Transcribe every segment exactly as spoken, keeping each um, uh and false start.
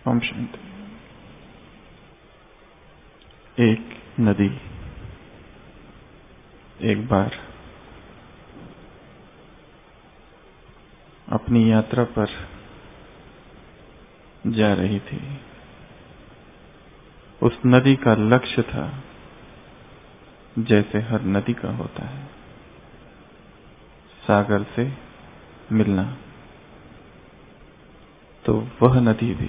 ओम शांति। एक नदी एक बार अपनी यात्रा पर जा रही थी। उस नदी का लक्ष्य था जैसे हर नदी का होता है, सागर से मिलना। तो वह नदी भी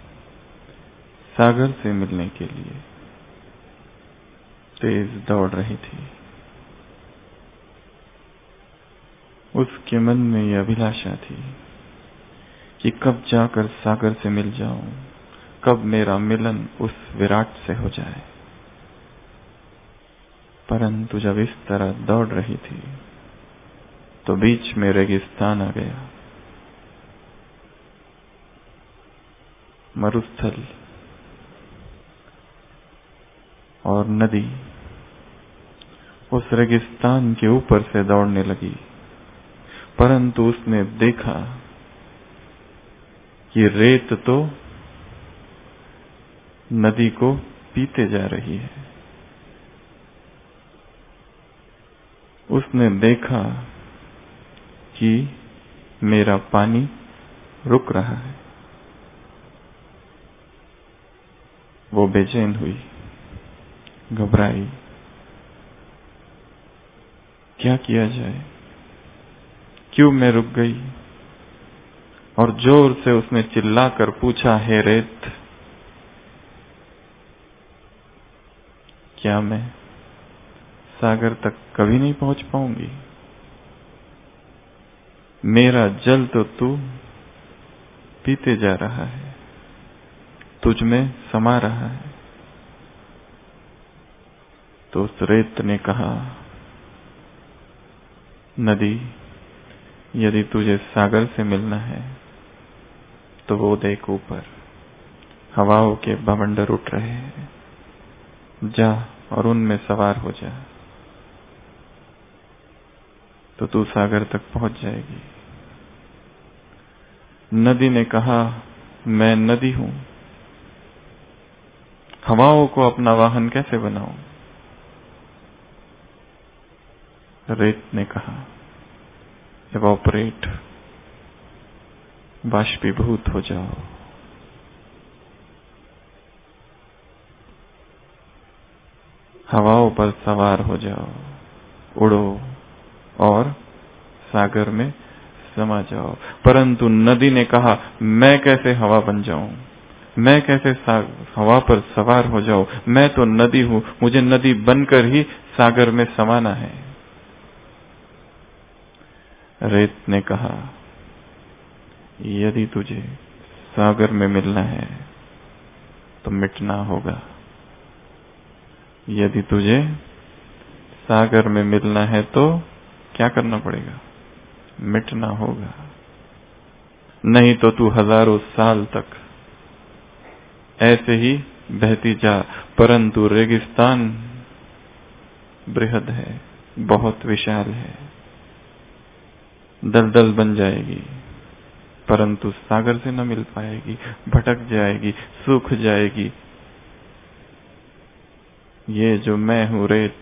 सागर से मिलने के लिए तेज दौड़ रही थी। उसके मन में यह अभिलाषा थी कि कब जाकर सागर से मिल जाऊं, कब मेरा मिलन उस विराट से हो जाए। परंतु जब इस तरह दौड़ रही थी तो बीच में रेगिस्तान आ गया, मरुस्थल, और नदी उस रेगिस्तान के ऊपर से दौड़ने लगी। परंतु उसने देखा कि रेत तो नदी को पीते जा रही है। उसने देखा कि मेरा पानी रुक रहा है। वो बेचैन हुई, घबराई। क्या किया जाए, क्यों मैं रुक गई? और जोर से उसने चिल्लाकर पूछा, हे रेत, क्या मैं सागर तक कभी नहीं पहुंच पाऊंगी? मेरा जल तो तू पीते जा रहा है, तुझ में समा रहा है। तो उस रेत ने कहा, नदी, यदि तुझे सागर से मिलना है तो वो देख, ऊपर हवाओं के बवंडर उठ रहे हैं, जा और उनमें सवार हो जा, तो तू सागर तक पहुंच जाएगी। नदी ने कहा, मैं नदी हूं, हवाओं को अपना वाहन कैसे बनाऊं? रेत ने कहा, इवोपरेट, बाष्पीभूत हो जाओ। हवाओं पर सवार हो जाओ, उड़ो और सागर में समा जाओ। परंतु नदी ने कहा, मैं कैसे हवा बन जाऊं, मैं कैसे हवा पर सवार हो जाऊं? मैं तो नदी हूं, मुझे नदी बनकर ही सागर में समाना है। रेत ने कहा, यदि तुझे सागर में मिलना है तो मिटना होगा। यदि तुझे सागर में मिलना है तो क्या करना पड़ेगा? मिटना होगा। नहीं तो तू हजारों साल तक ऐसे ही बहती जा। परंतु रेगिस्तान बृहद है, बहुत विशाल है, दलदल बन जाएगी, परंतु सागर से न मिल पाएगी, भटक जाएगी, सूख जाएगी। ये जो मैं हूं रेत,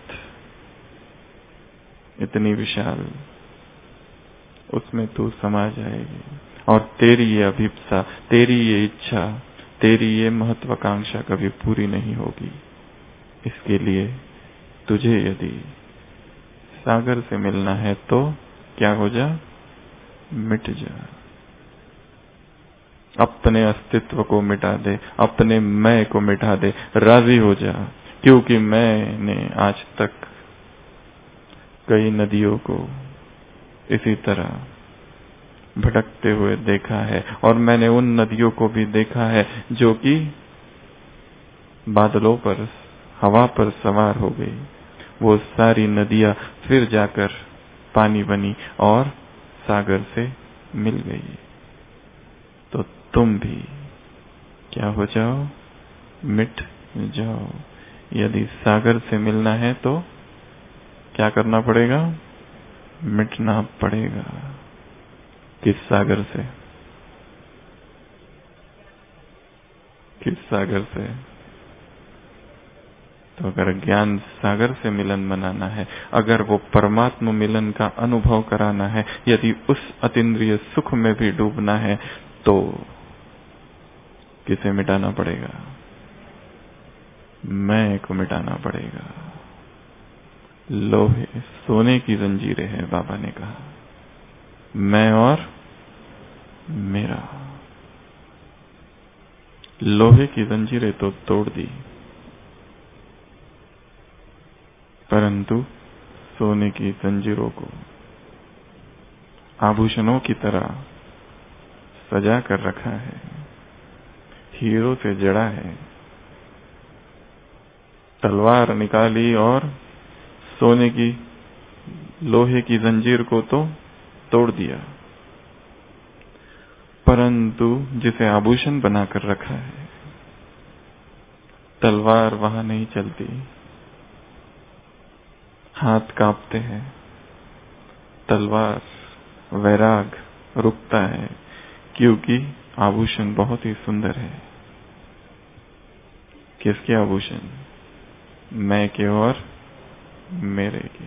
इतनी विशाल, उसमें तू समा जाएगी। और तेरी ये अभिप्सा, तेरी ये इच्छा, तेरी ये महत्वाकांक्षा कभी पूरी नहीं होगी। इसके लिए तुझे यदि सागर से मिलना है तो क्या हो जा? मिट जा। अपने अस्तित्व को मिटा दे, अपने मैं को मिटा दे, राजी हो जा। क्योंकि मैंने आज तक कई नदियों को इसी तरह भटकते हुए देखा है, और मैंने उन नदियों को भी देखा है जो कि बादलों पर, हवा पर सवार हो गई। वो सारी नदियां फिर जाकर पानी बनी और सागर से मिल गई। तो तुम भी क्या हो जाओ? मिट जाओ। यदि सागर से मिलना है तो क्या करना पड़ेगा? मिटना पड़ेगा। किस सागर से? सागर से। तो अगर ज्ञान सागर से मिलन मनाना है, अगर वो परमात्मा मिलन का अनुभव कराना है, यदि उस अतीन्द्रिय सुख में भी डूबना है, तो किसे मिटाना पड़ेगा? मैं को मिटाना पड़ेगा। लोहे सोने की जंजीरें हैं, बाबा ने कहा, मैं और मेरा। लोहे की जंजीरें तो तोड़ दी, परंतु सोने की जंजीरों को आभूषणों की तरह सजा कर रखा है, हीरों से जड़ा है। तलवार निकाली और सोने की लोहे की जंजीर को तो तोड़ दिया, परंतु जिसे आभूषण बनाकर रखा है, तलवार वहां नहीं चलती, हाथ कांपते हैं। तलवार वैराग रुकता है, क्योंकि आभूषण बहुत ही सुंदर है। किसके आभूषण? मैं के और मेरे के।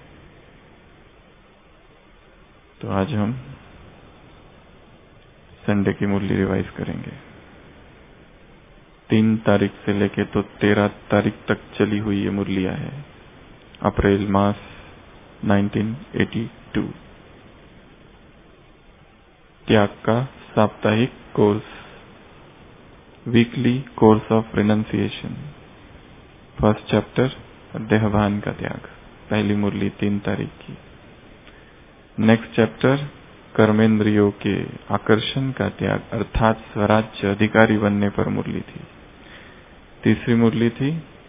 तो आज हम संडे की मुरली रिवाइज करेंगे। तीन तारीख से लेके तो तेरह तारीख तक चली हुई ये मुरलियां है, अप्रैल मास नाइनटीन एटी टू। त्याग का साप्ताहिक course, weekly course of renunciation. First chapter देहभान का त्याग, पहली मुरली तीन तारीख की। नेक्स्ट चैप्टर कर्मेंद्रियों के आकर्षण का त्याग, अर्थात स्वराज्य अधिकारी बनने पर मुरली थी। तीसरी मुरली थी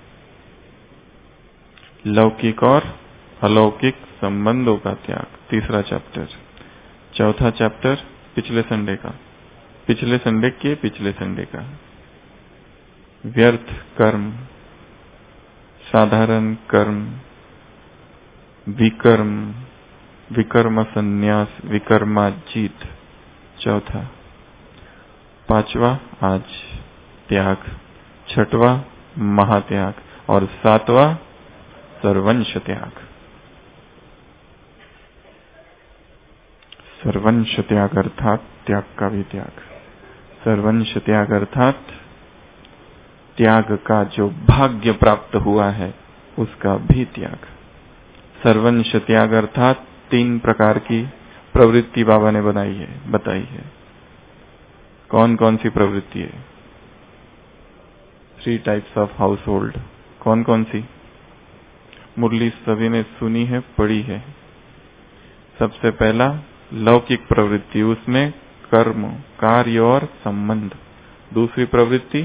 लौकिक और अलौकिक संबंधों का त्याग, तीसरा चैप्टर। चौथा चैप्टर पिछले संडे का, पिछले संडे के पिछले संडे का, व्यर्थ कर्म, साधारण कर्म, विकर्म, विकर्म संन्यास, विकर्माजीत, चौथा। पांचवा आज त्याग, छठवा महात्याग और सातवां सर्वंश त्याग। सर्वंश त्याग अर्थात त्याग का भी त्याग। सर्वंश त्याग अर्थात त्याग का जो भाग्य प्राप्त हुआ है उसका भी त्याग। सर्वंश त्याग अर्थात तीन प्रकार की प्रवृत्ति बाबा ने बनाई है, बताई है। कौन कौन सी प्रवृत्ति है? Three types of household. कौन कौन सी? मुरली सभी ने सुनी है, पढ़ी है। सबसे पहला लौकिक प्रवृत्ति, उसमें कर्म, कार्य और संबंध। दूसरी प्रवृत्ति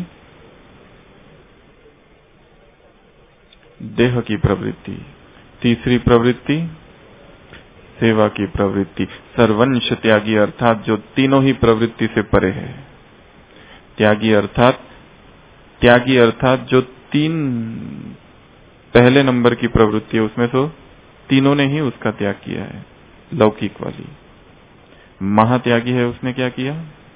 देह की प्रवृत्ति। तीसरी प्रवृत्ति सेवा की प्रवृत्ति। सर्वंश त्यागी अर्थात जो तीनों ही प्रवृत्ति से परे है। त्यागी अर्थात त्यागी अर्थात जो तीन पहले नंबर की प्रवृत्ति है उसमें तो तीनों ने ही उसका त्याग किया है, लौकिक वाली। महात्यागी है, उसने क्या किया?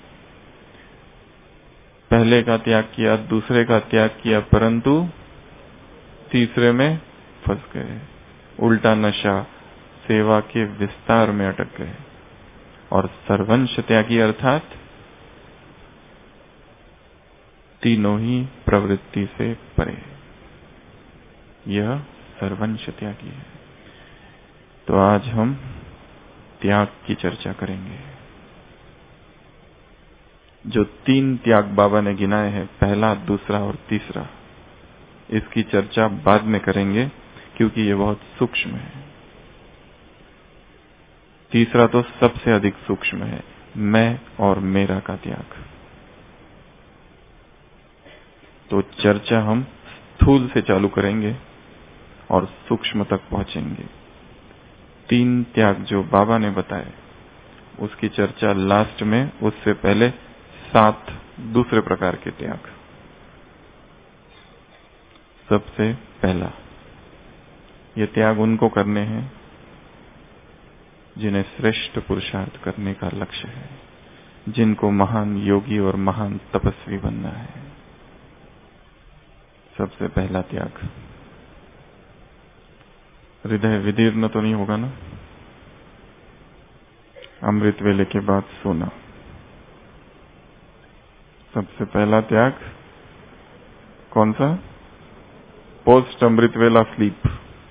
पहले का त्याग किया, दूसरे का त्याग किया, परंतु तीसरे में फंस गए, उल्टा नशा, सेवा के विस्तार में अटक गए। और सर्वंश त्यागी अर्थात तीनों ही प्रवृत्ति से परे, यह सर्वंश त्यागी है। तो आज हम त्याग की चर्चा करेंगे। जो तीन त्याग बाबा ने गिनाए हैं, पहला, दूसरा और तीसरा, इसकी चर्चा बाद में करेंगे क्योंकि ये बहुत सूक्ष्म है। तीसरा तो सबसे अधिक सूक्ष्म है, मैं और मेरा का त्याग। तो चर्चा हम स्थूल से चालू करेंगे और सूक्ष्म तक पहुंचेंगे। तीन त्याग जो बाबा ने बताए उसकी चर्चा लास्ट में, उससे पहले सात दूसरे प्रकार के त्याग। सबसे पहला, ये त्याग उनको करने हैं जिन्हें श्रेष्ठ पुरुषार्थ करने का लक्ष्य है, जिनको महान योगी और महान तपस्वी बनना है। सबसे पहला त्याग, हृदय विदीर्ण तो नहीं होगा ना? अमृत वेले के बाद सोना, सबसे पहला त्याग कौन सा? पोस्ट अमृत वेला स्लीप।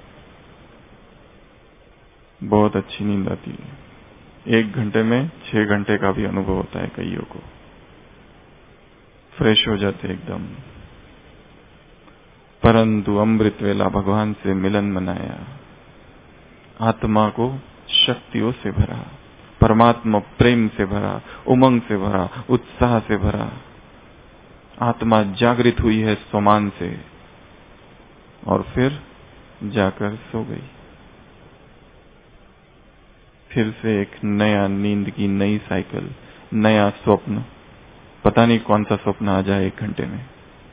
बहुत अच्छी नींद आती है, एक घंटे में छह घंटे का भी अनुभव होता है कईयों को। फ्रेश हो जाते एकदम। परंतु अमृत वेला भगवान से मिलन मनाया, आत्मा को शक्तियों से भरा, परमात्मा प्रेम से भरा, उमंग से भरा, उत्साह से भरा। आत्मा जागृत हुई है सोमान से और फिर जाकर सो गई। फिर से एक नया नींद की नई साइकिल, नया स्वप्न। पता नहीं कौन सा स्वप्न आ जाए एक घंटे में।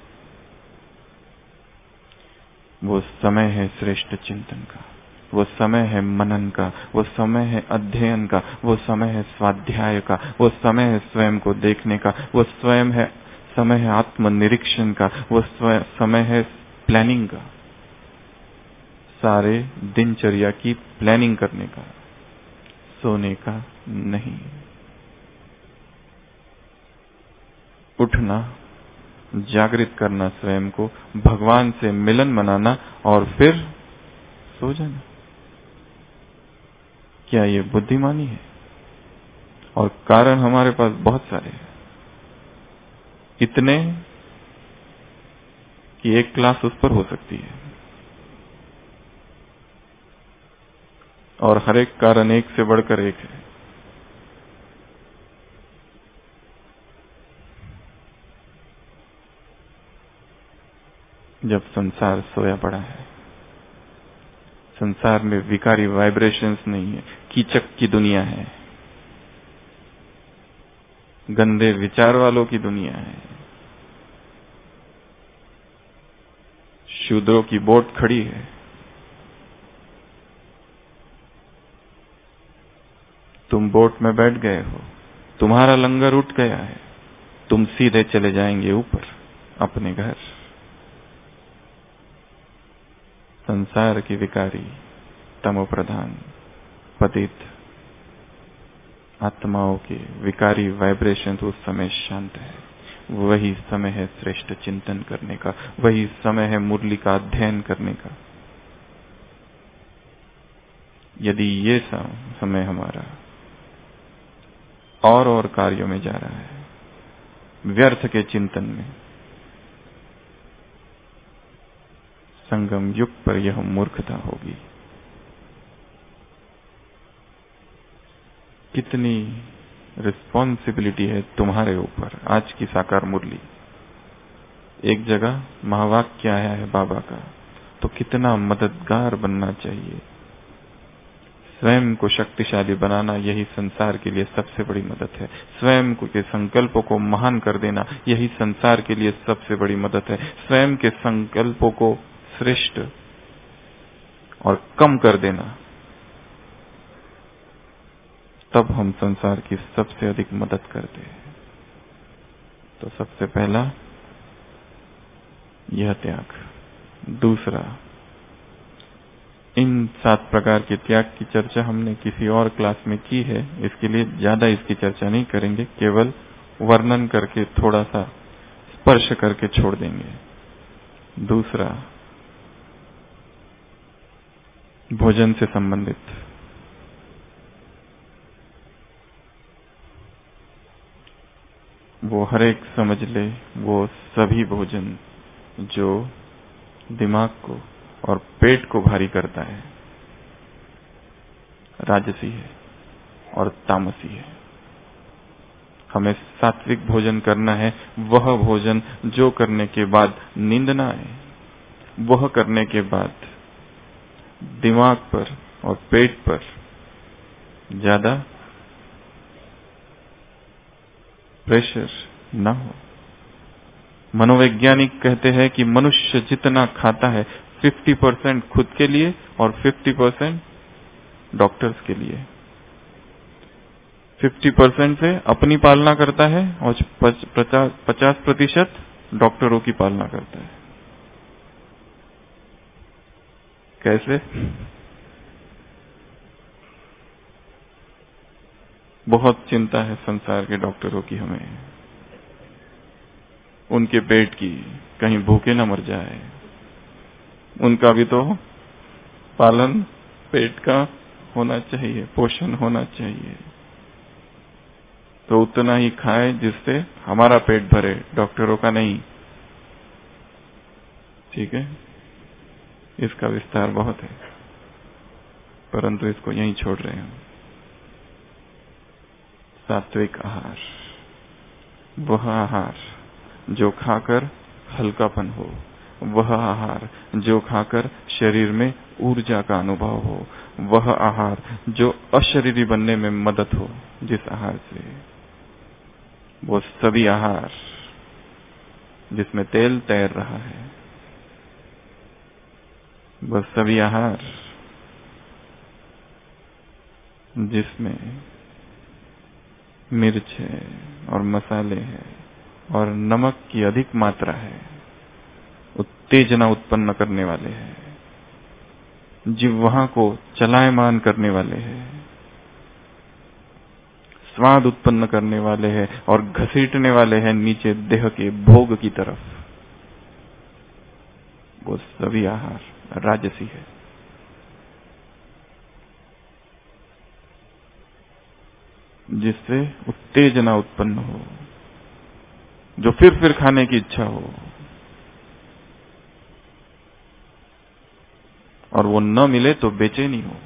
वो समय है श्रेष्ठ चिंतन का, वो समय है मनन का, वो समय है अध्ययन का, वो समय है स्वाध्याय का, वो समय है स्वयं को देखने का, वो स्वयं है समय है आत्मनिरीक्षण का, वो समय है प्लानिंग का, सारे दिनचर्या की प्लानिंग करने का, सोने का नहीं। उठना, जागृत करना स्वयं को, भगवान से मिलन मनाना और फिर सो जाना। क्या ये बुद्धिमानी है? और कारण हमारे पास बहुत सारे हैं, इतने कि एक क्लास उस पर हो सकती है, और हर एक कारण एक से बढ़कर एक है। जब संसार सोया पड़ा है, संसार में विकारी वाइब्रेशंस नहीं है, कीचक की दुनिया है, गंदे विचार वालों की दुनिया है, शूद्रों की बोट खड़ी है, तुम बोट में बैठ गए हो, तुम्हारा लंगर उठ गया है, तुम सीधे चले जाएंगे ऊपर अपने घर। संसार की विकारी, तमोप्रधान, पतित आत्माओं के विकारी वाइब्रेशन उस समय शांत है। वही समय है श्रेष्ठ चिंतन करने का, वही समय है मुरली का अध्ययन करने का। यदि ये समय हमारा और और कार्यों में जा रहा है, व्यर्थ के चिंतन में, संगम युग पर यह मूर्खता होगी। कितनी रिस्पॉन्सिबिलिटी है तुम्हारे ऊपर। आज की साकार मुरली, एक जगह महावाक्य आया है बाबा का, तो कितना मददगार बनना चाहिए। स्वयं को शक्तिशाली बनाना, यही संसार के लिए सबसे बड़ी मदद है। स्वयं के संकल्पों को महान कर देना, यही संसार के लिए सबसे बड़ी मदद है। स्वयं के संकल्पों को श्रेष्ठ और कम कर देना, तब हम संसार की सबसे अधिक मदद करते हैं। तो सबसे पहला यह त्याग। दूसरा, इन सात प्रकार के त्याग की चर्चा हमने किसी और क्लास में की है, इसके लिए ज्यादा इसकी चर्चा नहीं करेंगे, केवल वर्णन करके थोड़ा सा स्पर्श करके छोड़ देंगे। दूसरा, भोजन से संबंधित। वो हर एक समझ ले, वो सभी भोजन जो दिमाग को और पेट को भारी करता है, राजसी है और तामसी है। हमें सात्विक भोजन करना है, वह भोजन जो करने के बाद नींद ना आए, वह करने के बाद दिमाग पर और पेट पर ज्यादा प्रेशर ना हो। मनोवैज्ञानिक कहते हैं कि मनुष्य जितना खाता है, पचास परसेंट खुद के लिए और पचास परसेंट डॉक्टर्स के लिए। पचास परसेंट से अपनी पालना करता है और पचास प्रतिशत डॉक्टरों की पालना करता है। कैसे? बहुत चिंता है संसार के डॉक्टरों की हमें, उनके पेट की, कहीं भूखे न मर जाए। उनका भी तो पालन पेट का होना चाहिए, पोषण होना चाहिए, तो उतना ही खाए जिससे हमारा पेट भरे, डॉक्टरों का नहीं। ठीक है, इसका विस्तार बहुत है, परंतु इसको यहीं छोड़ रहे हैं। सात्विक आहार, वह आहार जो खाकर हल्कापन हो, वह आहार जो खाकर शरीर में ऊर्जा का अनुभव हो, वह आहार जो अशरीरी बनने में मदद हो, जिस आहार से, वो सभी आहार जिसमें तेल तैर रहा है, वह सभी आहार जिसमें मिर्च है और मसाले हैं और नमक की अधिक मात्रा है, उत्तेजना उत्पन्न करने वाले हैं, जिह्वा को चलायमान करने वाले हैं, स्वाद उत्पन्न करने वाले हैं और घसीटने वाले हैं नीचे देह के भोग की तरफ, वो सभी आहार राजसी है। जिससे उत्तेजना उत्पन्न हो, जो फिर फिर खाने की इच्छा हो, और वो न मिले तो बेचैनी हो।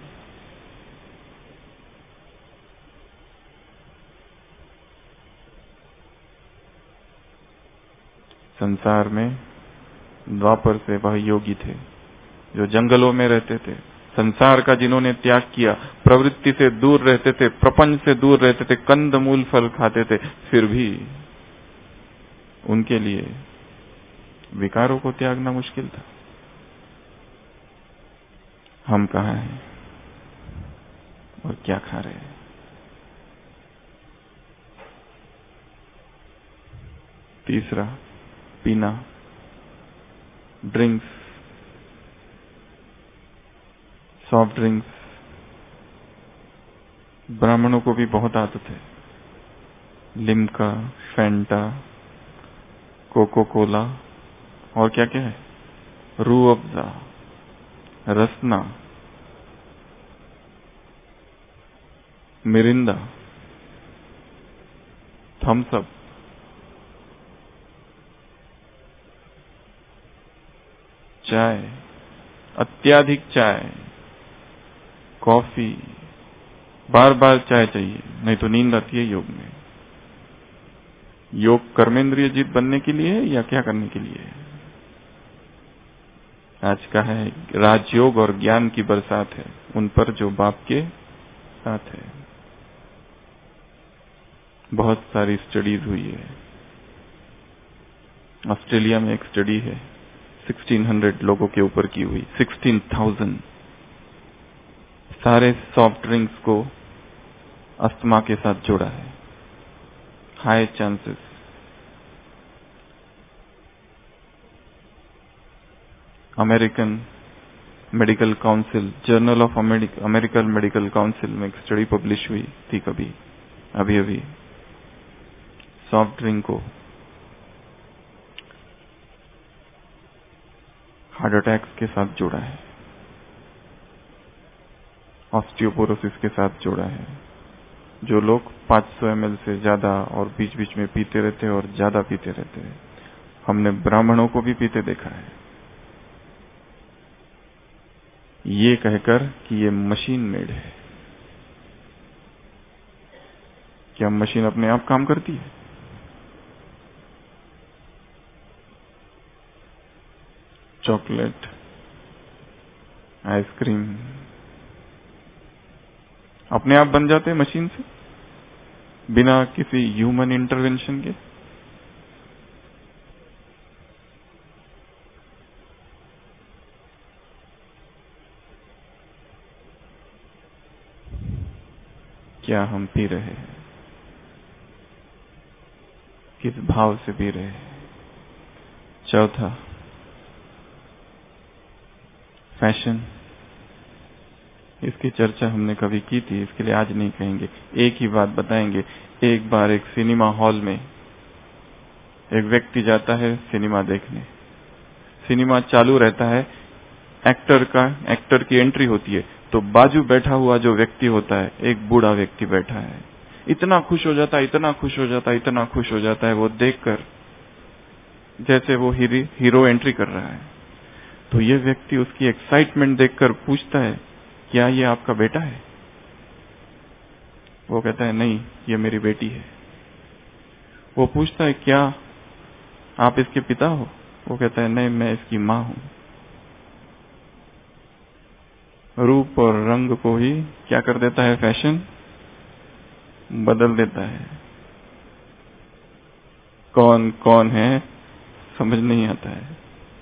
संसार में द्वापर से वह योगी थे जो जंगलों में रहते थे, संसार का जिन्होंने त्याग किया, प्रवृत्ति से दूर रहते थे, प्रपंच से दूर रहते थे, कंद मूल फल खाते थे, फिर भी उनके लिए विकारों को त्यागना मुश्किल था। हम कहाँ हैं और क्या खा रहे हैं? तीसरा, पीना, ड्रिंक्स, सॉफ्ट ड्रिंक्स। ब्राह्मणों को भी बहुत आदत है, लिम्का, फैंटा, कोको कोला और क्या क्या है, Rooh Afza, Rasna, Mirinda, Thums Up, चाय, अत्याधिक चाय, कॉफी, बार बार चाय चाहिए, नहीं तो नींद आती है। योग में, योग कर्मेंद्रिय जीत बनने के लिए है या क्या करने के लिए है? आज का है राजयोग और ज्ञान की बरसात है उन पर जो बाप के साथ है। बहुत सारी स्टडीज हुई है। ऑस्ट्रेलिया में एक स्टडी है, सोलह सौ लोगों के ऊपर की हुई, सोलह हज़ार। सारे सॉफ्ट ड्रिंक्स को अस्थमा के साथ जोड़ा है, high chances. American medical council, journal of American medical council में एक स्टडी पब्लिश हुई थी कभी अभी अभी, सॉफ्ट ड्रिंक को हार्ट अटैक्स के साथ जोड़ा है, ऑस्टियोपोरोसिस के साथ जोड़ा है। जो लोग पाँच सौ एम एल से ज्यादा और बीच बीच में पीते रहते हैं और ज्यादा पीते रहते हैं, हमने ब्राह्मणों को भी पीते देखा है, ये कहकर कि ये मशीन मेड है। क्या मशीन अपने आप काम करती है? चॉकलेट, आइसक्रीम अपने आप बन जाते हैं मशीन से, बिना किसी ह्यूमन इंटरवेंशन के। क्या हम पी रहे हैं? किस भाव से पी रहे हैं? चौथा, फैशन, इसकी चर्चा हमने कभी की थी, इसके लिए आज नहीं कहेंगे। एक ही बात बताएंगे। एक बार एक सिनेमा हॉल में एक व्यक्ति जाता है सिनेमा देखने। सिनेमा चालू रहता है, एक्टर का एक्टर की एंट्री होती है, तो बाजू बैठा हुआ जो व्यक्ति होता है, एक बूढ़ा व्यक्ति बैठा है, इतना खुश हो जाता है, इतना खुश हो जाता है, इतना खुश हो जाता है वो देखकर, जैसे वो हीरी, हीरो एंट्री कर रहा है। तो ये व्यक्ति उसकी एक्साइटमेंट देखकर पूछता है, क्या ये आपका बेटा है? वो कहता है, नहीं, ये मेरी बेटी है। वो पूछता है, क्या आप इसके पिता हो? वो कहता है, नहीं, मैं इसकी मां हूं। रूप और रंग को ही क्या कर देता है? फैशन बदल देता है। कौन कौन है समझ नहीं आता है।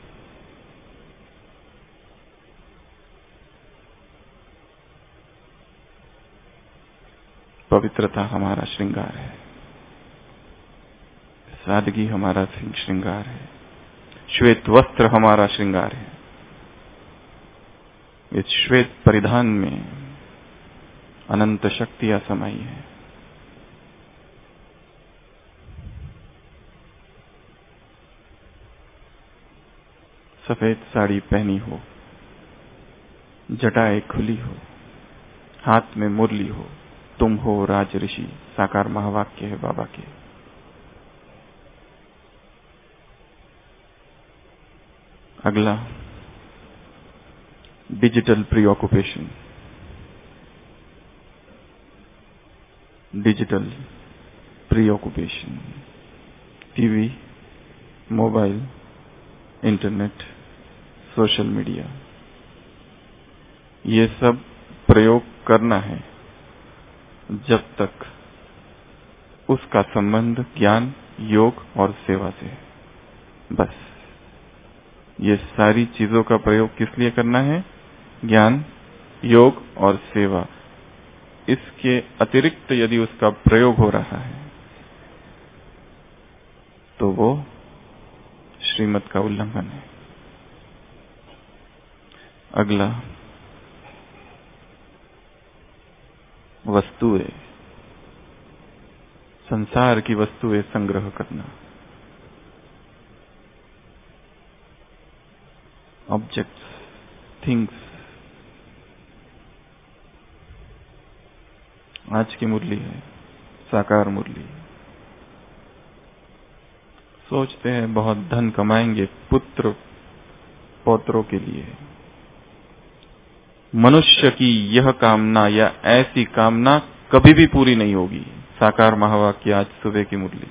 पवित्रता हमारा श्रृंगार है, सादगी हमारा श्रृंगार है, श्वेत वस्त्र हमारा श्रृंगार है। इस श्वेत परिधान में अनंत शक्तियां समाई है। सफेद साड़ी पहनी हो, जटाएं खुली हो, हाथ में मुरली हो, तुम हो राज ऋषि, साकार महावाक्य है बाबा के। अगला, digital preoccupation. Digital preoccupation, TV, mobile, internet, social media, ये सब प्रयोग करना है जब तक उसका संबंध ज्ञान, योग और सेवा से है। बस ये सारी चीजों का प्रयोग किस लिए करना है? ज्ञान, योग और सेवा। इसके अतिरिक्त यदि उसका प्रयोग हो रहा है तो वो श्रीमत का उल्लंघन है। अगला, वस्तुएं, संसार की वस्तुएं संग्रह करना। Objects, things. आज की मुरली है साकार मुरली। सोचते हैं बहुत धन कमाएंगे पुत्र पौत्रों के लिए। मनुष्य की यह कामना या ऐसी कामना कभी भी पूरी नहीं होगी। साकार महावाक्य आज सुबह की मुरली।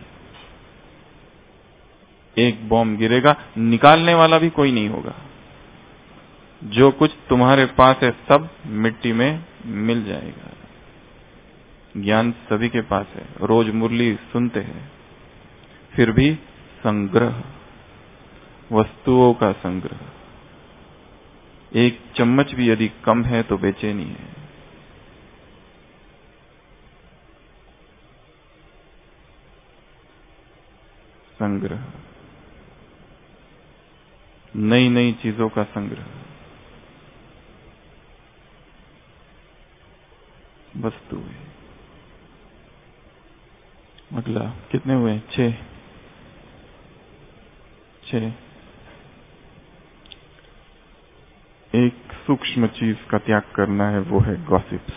एक बॉम्ब गिरेगा, निकालने वाला भी कोई नहीं होगा। जो कुछ तुम्हारे पास है सब मिट्टी में मिल जाएगा। ज्ञान सभी के पास है, रोज मुरली सुनते हैं, फिर भी संग्रह, वस्तुओं का संग्रह। एक चम्मच भी यदि कम है तो बेचैनी है। संग्रह, नई नई चीजों का संग्रह, वस्तुएं। अगला, कितने हुए? छह छह एक सूक्ष्म चीज का त्याग करना है, वो है गॉसिप्स।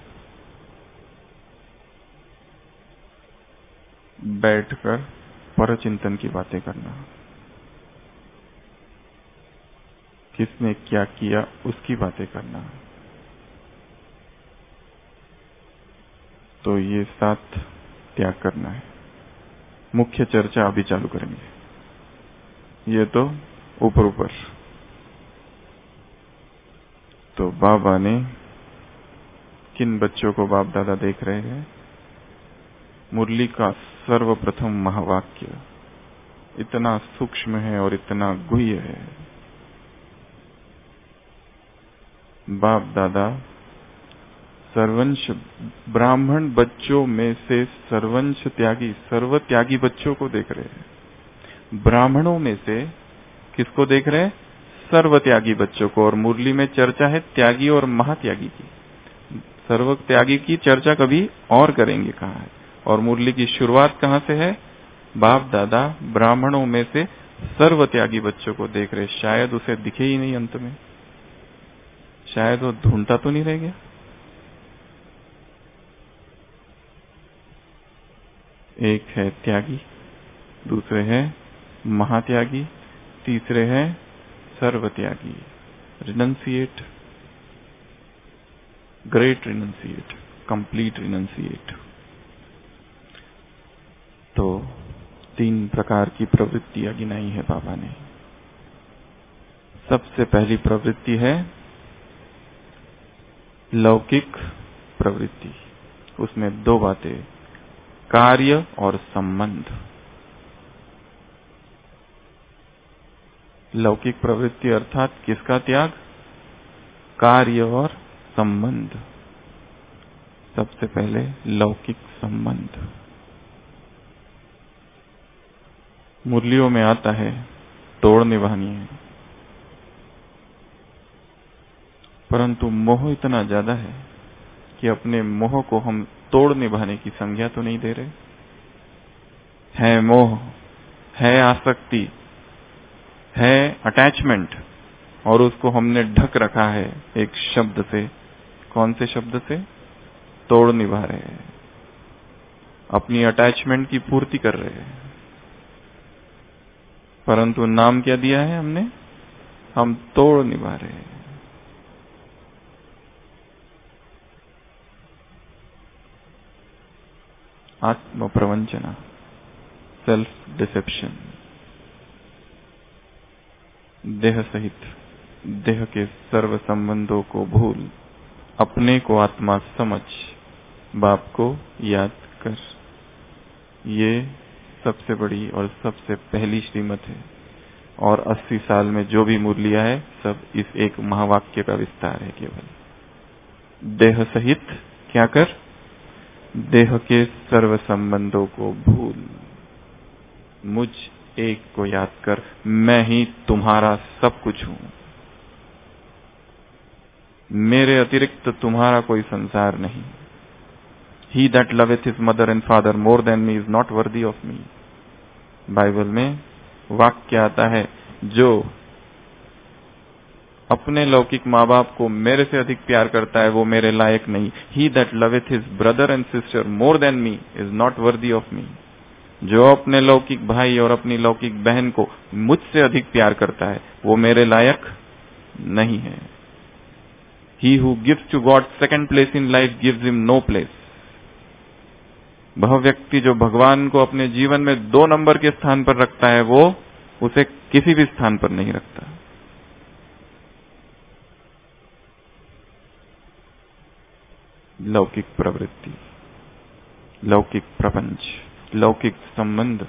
बैठकर परचिंतन की बातें करना, किसने क्या किया उसकी बातें करना। तो ये साथ त्याग करना है। मुख्य चर्चा अभी चालू करेंगे। ये तो ऊपर ऊपर। तो बाबा ने किन बच्चों को बाप दादा देख रहे हैं? मुरली का सर्वप्रथम महावाक्य इतना सूक्ष्म है और इतना गुह्य है। बाप दादा सर्वंश ब्राह्मण बच्चों में से सर्वंश त्यागी, सर्व त्यागी बच्चों को देख रहे हैं। ब्राह्मणों में से किसको देख रहे हैं? सर्व त्यागी बच्चों को। और मुरली में चर्चा है त्यागी और महात्यागी की। सर्व त्यागी की चर्चा कभी और करेंगे कहाँ है। और मुरली की शुरुआत कहाँ से है? बाप दादा ब्राह्मणों में से सर्व त्यागी बच्चों को देख रहे, शायद उसे दिखे ही नहीं अंत में, शायद वो ढूंढता तो नहीं रह गया। एक है त्यागी, दूसरे है महात्यागी, तीसरे है सर्वत्यागी, रिनंसिएट, ग्रेट रिनंसिएट, कंप्लीट रिनंसिएट। तो तीन प्रकार की प्रवृत्तियां गिनाई है बाबा ने। सबसे पहली प्रवृत्ति है लौकिक प्रवृत्ति। उसमें दो बातें, कार्य और संबंध। लौकिक प्रवृत्ति अर्थात किसका त्याग? कार्य और संबंध। सबसे पहले लौकिक संबंध। मुरलियों में आता है तोड़ निभानी है, परंतु मोह इतना ज्यादा है कि अपने मोह को हम तोड़ निभाने की संज्ञा तो नहीं दे रहे। है मोह, है आसक्ति, है अटैचमेंट, और उसको हमने ढक रखा है एक शब्द से। कौन से शब्द से? तोड़ निभा रहे हैं, अपनी अटैचमेंट की पूर्ति कर रहे हैं। परंतु नाम क्या दिया है हमने? हम तोड़ निभा रहे हैं। आत्म प्रवंचना, सेल्फ डिसेप्शन। देह सहित देह के सर्व संबंधों को भूल, अपने को आत्मा समझ, बाप को याद कर। ये सबसे बड़ी और सबसे पहली श्रीमत है। और अस्सी साल में जो भी मुरलिया है सब इस एक महावाक्य का विस्तार है केवल। देह सहित क्या कर? देह के सर्व संबंधों को भूल, मुझ एक को याद कर। मैं ही तुम्हारा सब कुछ हूं, मेरे अतिरिक्त तुम्हारा कोई संसार नहीं। He that loveth his mother and father more than me is not worthy of me. Bible में वाक्य आता है, जो अपने लौकिक माँ बाप को मेरे से अधिक प्यार करता है वो मेरे लायक नहीं। He that loveth his brother and sister more than me is not worthy of me. जो अपने लौकिक भाई और अपनी लौकिक बहन को मुझसे अधिक प्यार करता है वो मेरे लायक नहीं है। He who gives to God second place in life gives him no place. वह व्यक्ति जो भगवान को अपने जीवन में दो नंबर के स्थान पर रखता है वो उसे किसी भी स्थान पर नहीं रखता। लौकिक प्रवृत्ति, लौकिक प्रपंच, लौकिक संबंध।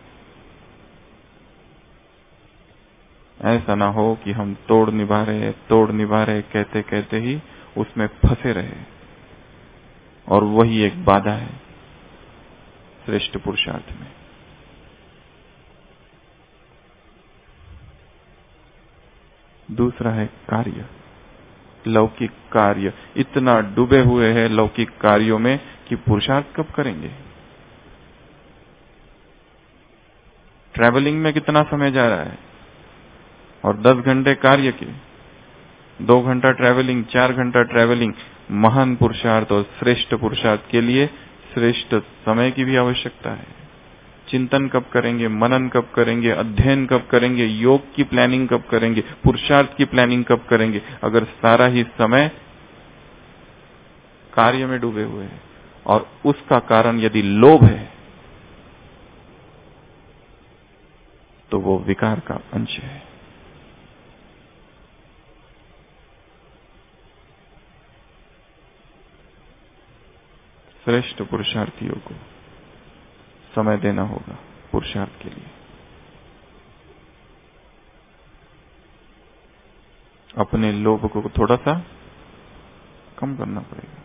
ऐसा ना हो कि हम तोड़ निभा रहे तोड़ निभा रहे कहते कहते ही उसमें फंसे रहे, और वही एक बाधा है श्रेष्ठ पुरुषार्थ में। दूसरा है कार्य, लौकिक कार्य। इतना डूबे हुए हैं लौकिक कार्यों में कि पुरुषार्थ कब करेंगे? ट्रैवलिंग में कितना समय जा रहा है, और दस घंटे कार्य के, दो घंटा ट्रैवलिंग, चार घंटा ट्रैवलिंग। महान पुरुषार्थ और श्रेष्ठ पुरुषार्थ के लिए श्रेष्ठ समय की भी आवश्यकता है। चिंतन कब करेंगे, मनन कब करेंगे, अध्ययन कब करेंगे, योग की प्लानिंग कब करेंगे, पुरुषार्थ की प्लानिंग कब करेंगे, अगर सारा ही समय कार्य में डूबे हुए हैं। और उसका कारण यदि लोभ है तो वो विकार का अंश है। श्रेष्ठ पुरुषार्थियों को समय देना होगा पुरुषार्थ के लिए। अपने लोभ को थोड़ा सा कम करना पड़ेगा,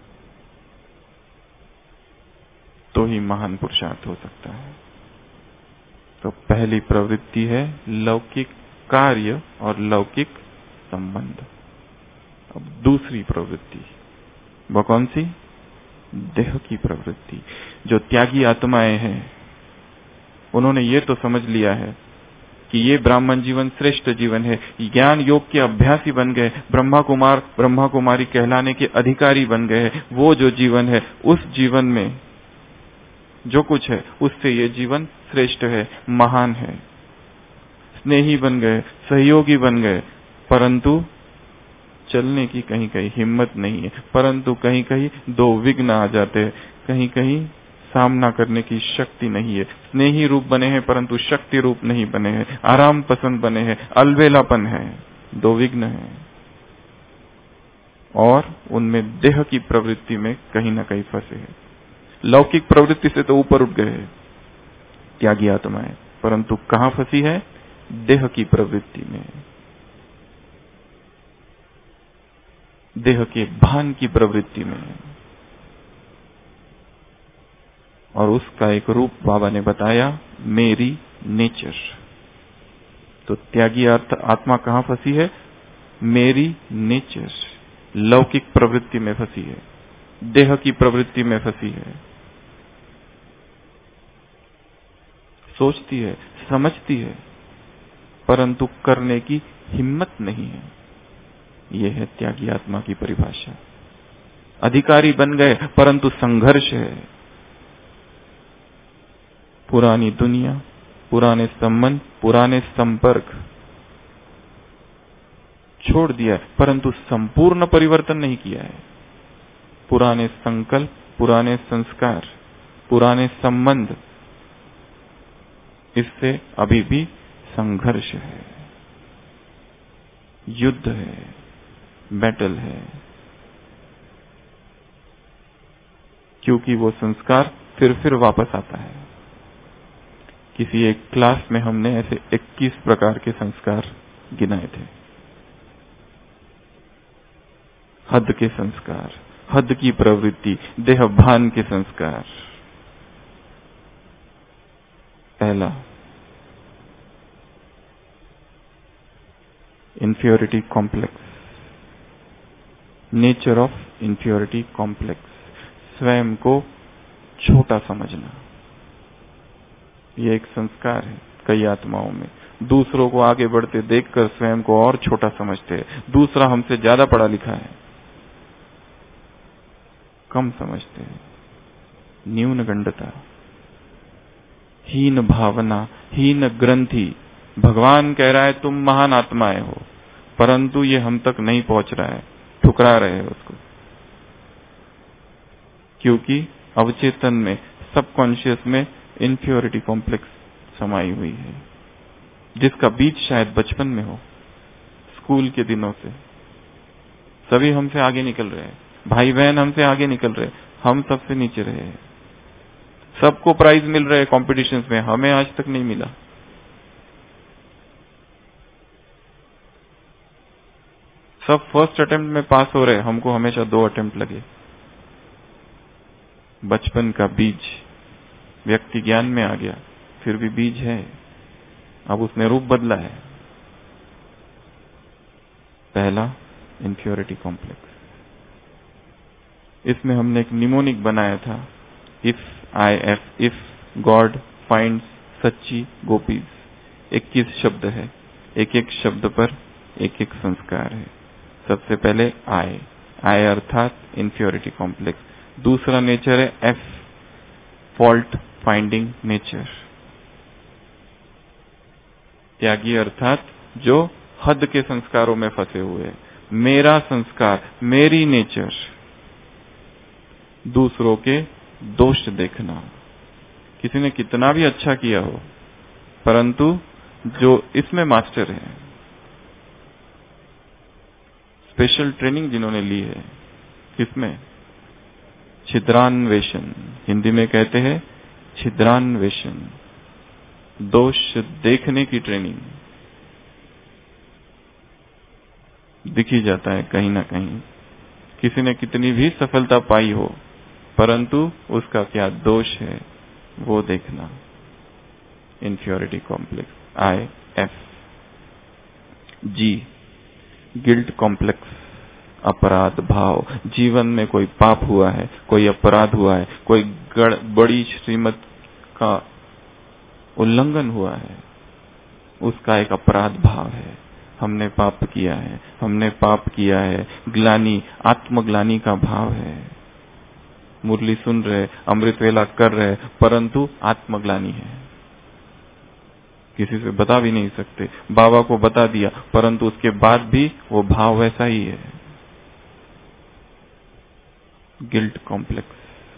तो ही महान पुरुषार्थ हो सकता है। तो पहली प्रवृत्ति है लौकिक कार्य और लौकिक संबंध। अब दूसरी प्रवृत्ति, वो कौन सी? देह की प्रवृत्ति। जो त्यागी आत्माएं हैं उन्होंने ये तो समझ लिया है कि ये ब्राह्मण जीवन श्रेष्ठ जीवन है, ज्ञान योग के अभ्यासी बन गए, ब्रह्मा कुमार ब्रह्मा कुमारी कहलाने के अधिकारी बन गए। वो जो जीवन है, उस जीवन में जो कुछ है उससे ये जीवन श्रेष्ठ है, महान है। स्नेही बन गए, सहयोगी बन गए, परंतु चलने की कहीं कहीं हिम्मत नहीं है, परंतु कहीं कहीं दो विघ्न आ जाते हैं, कहीं कहीं सामना करने की शक्ति नहीं है। स्नेही रूप बने हैं परंतु शक्ति रूप नहीं बने हैं, आराम पसंद बने हैं, अलबेलापन है, दो विघ्न है। और उनमें देह की प्रवृत्ति में कहीं ना कहीं फंसे हैं। लौकिक प्रवृत्ति से तो ऊपर उठ गए हैं त्यागी आत्माएं, परंतु कहां फंसी है? देह की प्रवृत्ति में, देह के भान की प्रवृत्ति में। और उसका एक रूप बाबा ने बताया, मेरी नेचर। तो त्यागी अर्थ आत्मा कहां फंसी है? मेरी नेचर, लौकिक प्रवृत्ति में फंसी है, देह की प्रवृत्ति में फंसी है। सोचती है, समझती है, परंतु करने की हिम्मत नहीं है। यह है त्यागी आत्मा की परिभाषा। अधिकारी बन गए परंतु संघर्ष है। पुरानी दुनिया, पुराने संबंध, पुराने संपर्क छोड़ दिया परंतु संपूर्ण परिवर्तन नहीं किया है। पुराने संकल्प, पुराने संस्कार, पुराने संबंध, इससे अभी भी संघर्ष है, युद्ध है, बैटल है। क्योंकि वो संस्कार फिर फिर वापस आता है। किसी एक क्लास में हमने ऐसे इक्कीस प्रकार के संस्कार गिनाए थे। हद के संस्कार, हद की प्रवृत्ति, देह भान के संस्कार। पहला, inferiority complex, nature of inferiority complex, स्वयं को छोटा समझना। ये एक संस्कार है कई आत्माओं में। दूसरों को आगे बढ़ते देखकर स्वयं को और छोटा समझते हैं। दूसरा हमसे ज्यादा पढ़ा लिखा है, कम समझते हैं। न्यूनगंडता, हीन भावना, हीन ग्रंथि। भगवान कह रहा है तुम महान आत्माएं हो, परंतु ये हम तक नहीं पहुंच रहा है, ठुकरा रहे हैं उसको। क्योंकि अवचेतन में, सबकॉन्शियस में इंफीरियरिटी कॉम्प्लेक्स समाई हुई है, जिसका बीज शायद बचपन में हो, स्कूल के दिनों से। सभी हमसे आगे निकल रहे हैं, भाई बहन हमसे आगे निकल रहे हैं, हम सबसे नीचे रहे हैं। सबको प्राइज मिल रहे हैं कॉम्पिटिशन्स में, हमें आज तक नहीं मिला। सब फर्स्ट अटेम्प्ट में पास हो रहे, हमको हमेशा दो अटेम्प्ट लगे। बचपन का बीज व्यक्ति ज्ञान में आ गया, फिर भी बीज है, अब उसने रूप बदला है। पहला, इंफीरियरिटी कॉम्प्लेक्स। इसमें हमने एक निमोनिक बनाया था, if I F, if God finds सच्ची गोपीज। इक्कीस शब्द है, एक एक शब्द पर एक एक संस्कार है। सबसे पहले आई, आई अर्थात इंफीरियरिटी कॉम्प्लेक्स। दूसरा नेचर है एफ, फॉल्ट फाइंडिंग नेचर। त्यागी अर्थात जो हद के संस्कारों में फंसे हुए, मेरा संस्कार, मेरी नेचर। दूसरों के दोष देखना, किसी ने कितना भी अच्छा किया हो, परंतु जो इसमें मास्टर है, स्पेशल ट्रेनिंग जिन्होंने ली है, किसमें? छिद्रान्वेषण, हिंदी में कहते हैं छिद्रान्वेषण, दोष देखने की ट्रेनिंग। दिख ही जाता है कहीं ना कहीं, किसी ने कितनी भी सफलता पाई हो, परंतु उसका क्या दोष है वो देखना। Inferiority complex, I F. G, guilt complex, अपराध भाव। जीवन में कोई पाप हुआ है, कोई अपराध हुआ है, कोई बड़ी श्रीमत का उल्लंघन हुआ है, उसका एक अपराध भाव है। हमने पाप किया है, हमने पाप किया है। ग्लानि, आत्मग्लानि का भाव है। मुरली सुन रहे, अमृत वेला कर रहे, परंतु आत्मग्लानि है। किसी से बता भी नहीं सकते, बाबा को बता दिया, परंतु उसके बाद भी वो भाव वैसा ही है। गिल्ट कॉम्प्लेक्स,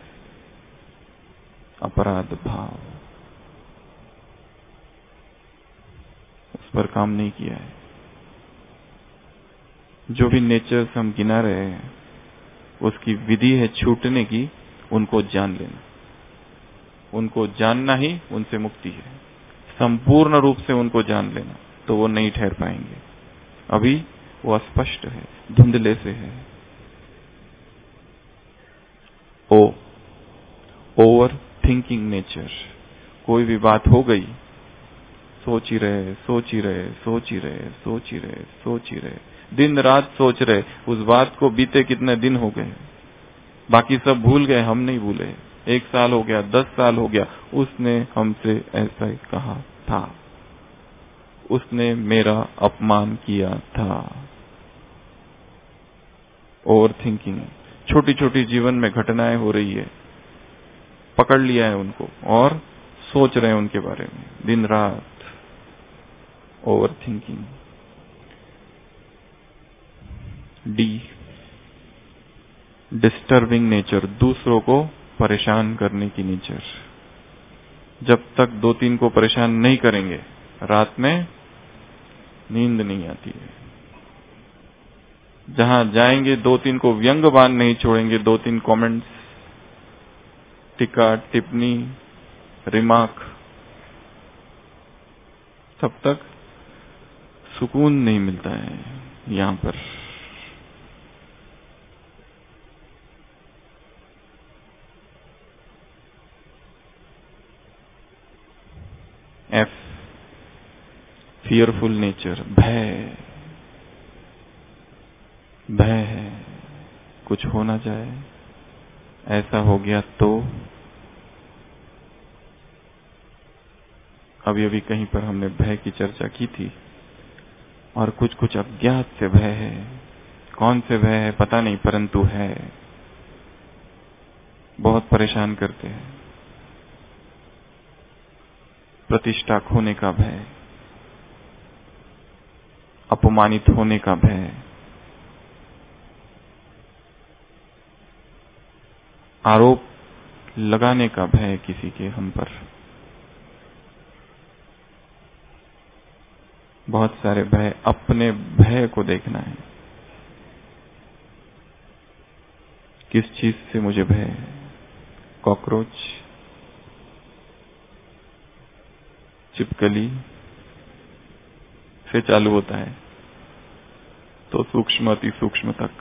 अपराध भाव, उस पर काम नहीं किया है। जो भी नेचर्स हम गिना रहे हैं, उसकी विधि है छूटने की, उनको जान लेना। उनको जानना ही उनसे मुक्ति है। संपूर्ण रूप से उनको जान लेना, तो वो नहीं ठहर पाएंगे। अभी वो अस्पष्ट है, धुंधले से है। O, over thinking nature. कोई भी बात हो गई, सोच ही रहे, सोच ही रहे, सोच ही रहे, सोच ही रहे, सोच ही रहे, दिन रात सोच रहे। उस बात को बीते कितने दिन हो गए, बाकी सब भूल गए, हम नहीं भूले। एक साल हो गया, दस साल हो गया, उसने हमसे ऐसा ही कहा था, उसने मेरा अपमान किया था। Over thinking. छोटी छोटी जीवन में घटनाएं हो रही है, पकड़ लिया है उनको और सोच रहे हैं उनके बारे में दिन रात। Over thinking. D, disturbing nature. दूसरों को परेशान करने की नेचर। जब तक दो तीन को परेशान नहीं करेंगे, रात में नींद नहीं आती है। जहां जाएंगे दो तीन को व्यंग्यवान नहीं छोड़ेंगे, दो तीन कमेंट्स, टिक्का, टिप्पणी, रिमार्क, तब तक सुकून नहीं मिलता है। यहां पर एफ, फियरफुल नेचर। भय, भय है कुछ हो ना जाए, ऐसा हो गया तो। अभी अभी कहीं पर हमने भय की चर्चा की थी, और कुछ कुछ अज्ञात से भय है। कौन से भय है पता नहीं, परंतु है, बहुत परेशान करते हैं। प्रतिष्ठा खोने का भय, अपमानित होने का भय, आरोप लगाने का भय किसी के हम पर। बहुत सारे भय। अपने भय को देखना है, किस चीज से मुझे भय है। कॉकरोच, छिपकली से चालू होता है तो सूक्ष्म, अति सूक्ष्म तक।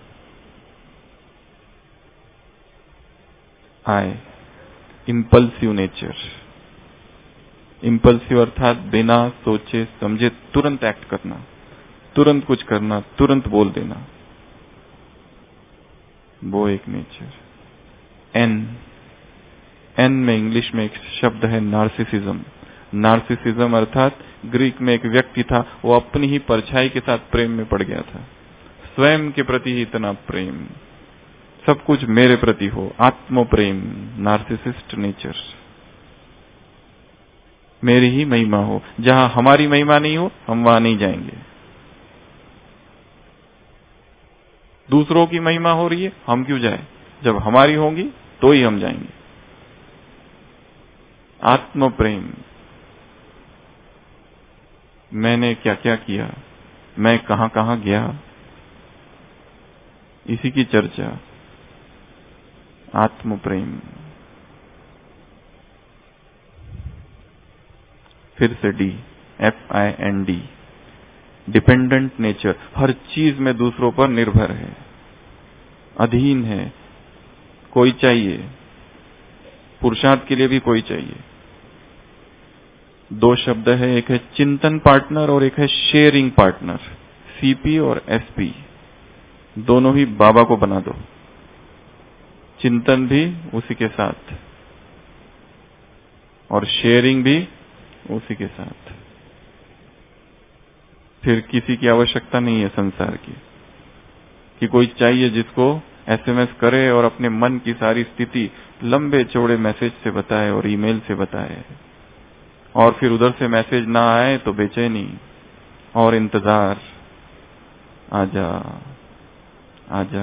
आए, इंपल्सिव नेचर। इंपल्सिव अर्थात बिना सोचे समझे तुरंत एक्ट करना, तुरंत कुछ करना, तुरंत बोल देना, वो एक नेचर। एन, एन में इंग्लिश में एक शब्द है नार्सिसिज्म। नार्सिसिज्म अर्थात ग्रीक में एक व्यक्ति था, वो अपनी ही परछाई के साथ प्रेम में पड़ गया था। स्वयं के प्रति ही इतना प्रेम, सब कुछ मेरे प्रति हो, आत्म प्रेम, नार्सिसिस्ट नेचर। मेरी ही महिमा हो, जहां हमारी महिमा नहीं हो हम वहां नहीं जाएंगे। दूसरों की महिमा हो रही है, हम क्यों जाए, जब हमारी होगी तो ही हम जाएंगे। आत्म प्रेम, मैंने क्या क्या किया, मैं कहां कहां गया, इसी की चर्चा। आत्म प्रेम। फिर से D, F I N D, dependent nature. हर चीज में दूसरों पर निर्भर है, अधीन है, कोई चाहिए, पुरुषार्थ के लिए भी कोई चाहिए। दो शब्द है, एक है चिंतन पार्टनर और एक है शेयरिंग पार्टनर, सीपी और एसपी। दोनों ही बाबा को बना दो, चिंतन भी उसी के साथ और शेयरिंग भी उसी के साथ। फिर किसी की आवश्यकता नहीं है संसार की, कि कोई चाहिए जिसको एसएमएस करे और अपने मन की सारी स्थिति लंबे चौड़े मैसेज से बताए और ईमेल से बताए, और फिर उधर से मैसेज ना आए तो बेचैनी और इंतजार, आजा आजा,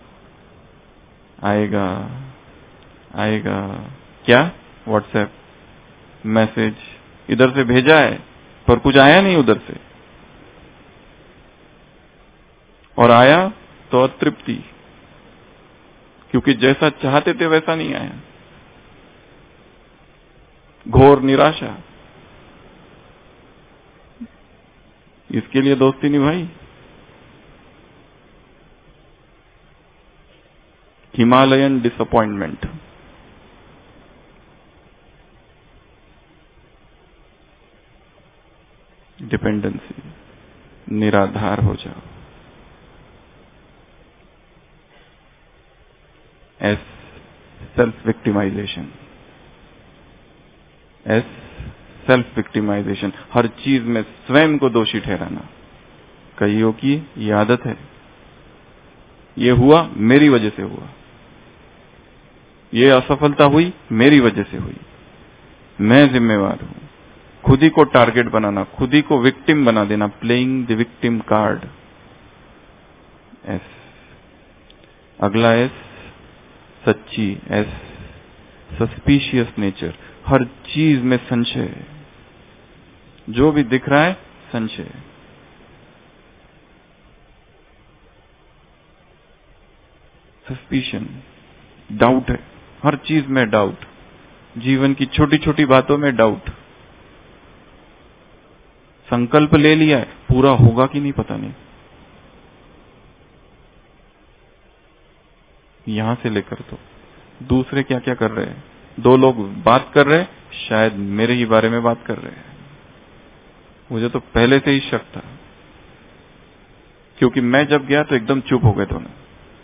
आएगा आएगा। क्या व्हाट्सएप मैसेज इधर से भेजा है पर कुछ आया नहीं उधर से, और आया तो अतृप्ति, क्योंकि जैसा चाहते थे वैसा नहीं आया, घोर निराशा। इसके लिए दोस्ती निभाई। Himalayan disappointment. डिपेंडेंसी, निराधार हो जाओ। S self victimisation. S self victimisation, हर चीज में स्वयं को दोषी ठहराना। कईयों की ये आदत है, ये हुआ मेरी वजह से हुआ, ये असफलता हुई मेरी वजह से हुई, मैं जिम्मेवार हूं। खुद ही को टारगेट बनाना, खुद ही को विक्टिम बना देना, playing the victim card. S. अगला एस सच्ची। एस सस्पिशियस नेचर, हर चीज में संशय, जो भी दिख रहा है संशय। सस्पिशन, डाउट है, हर चीज में डाउट, जीवन की छोटी छोटी बातों में डाउट। संकल्प ले लिया है, पूरा होगा कि नहीं पता नहीं। यहां से लेकर तो दूसरे क्या क्या कर रहे हैं, दो लोग बात कर रहे हैं, शायद मेरे ही बारे में बात कर रहे हैं। मुझे तो पहले से ही शक था, क्योंकि मैं जब गया तो एकदम चुप हो गए दोनों।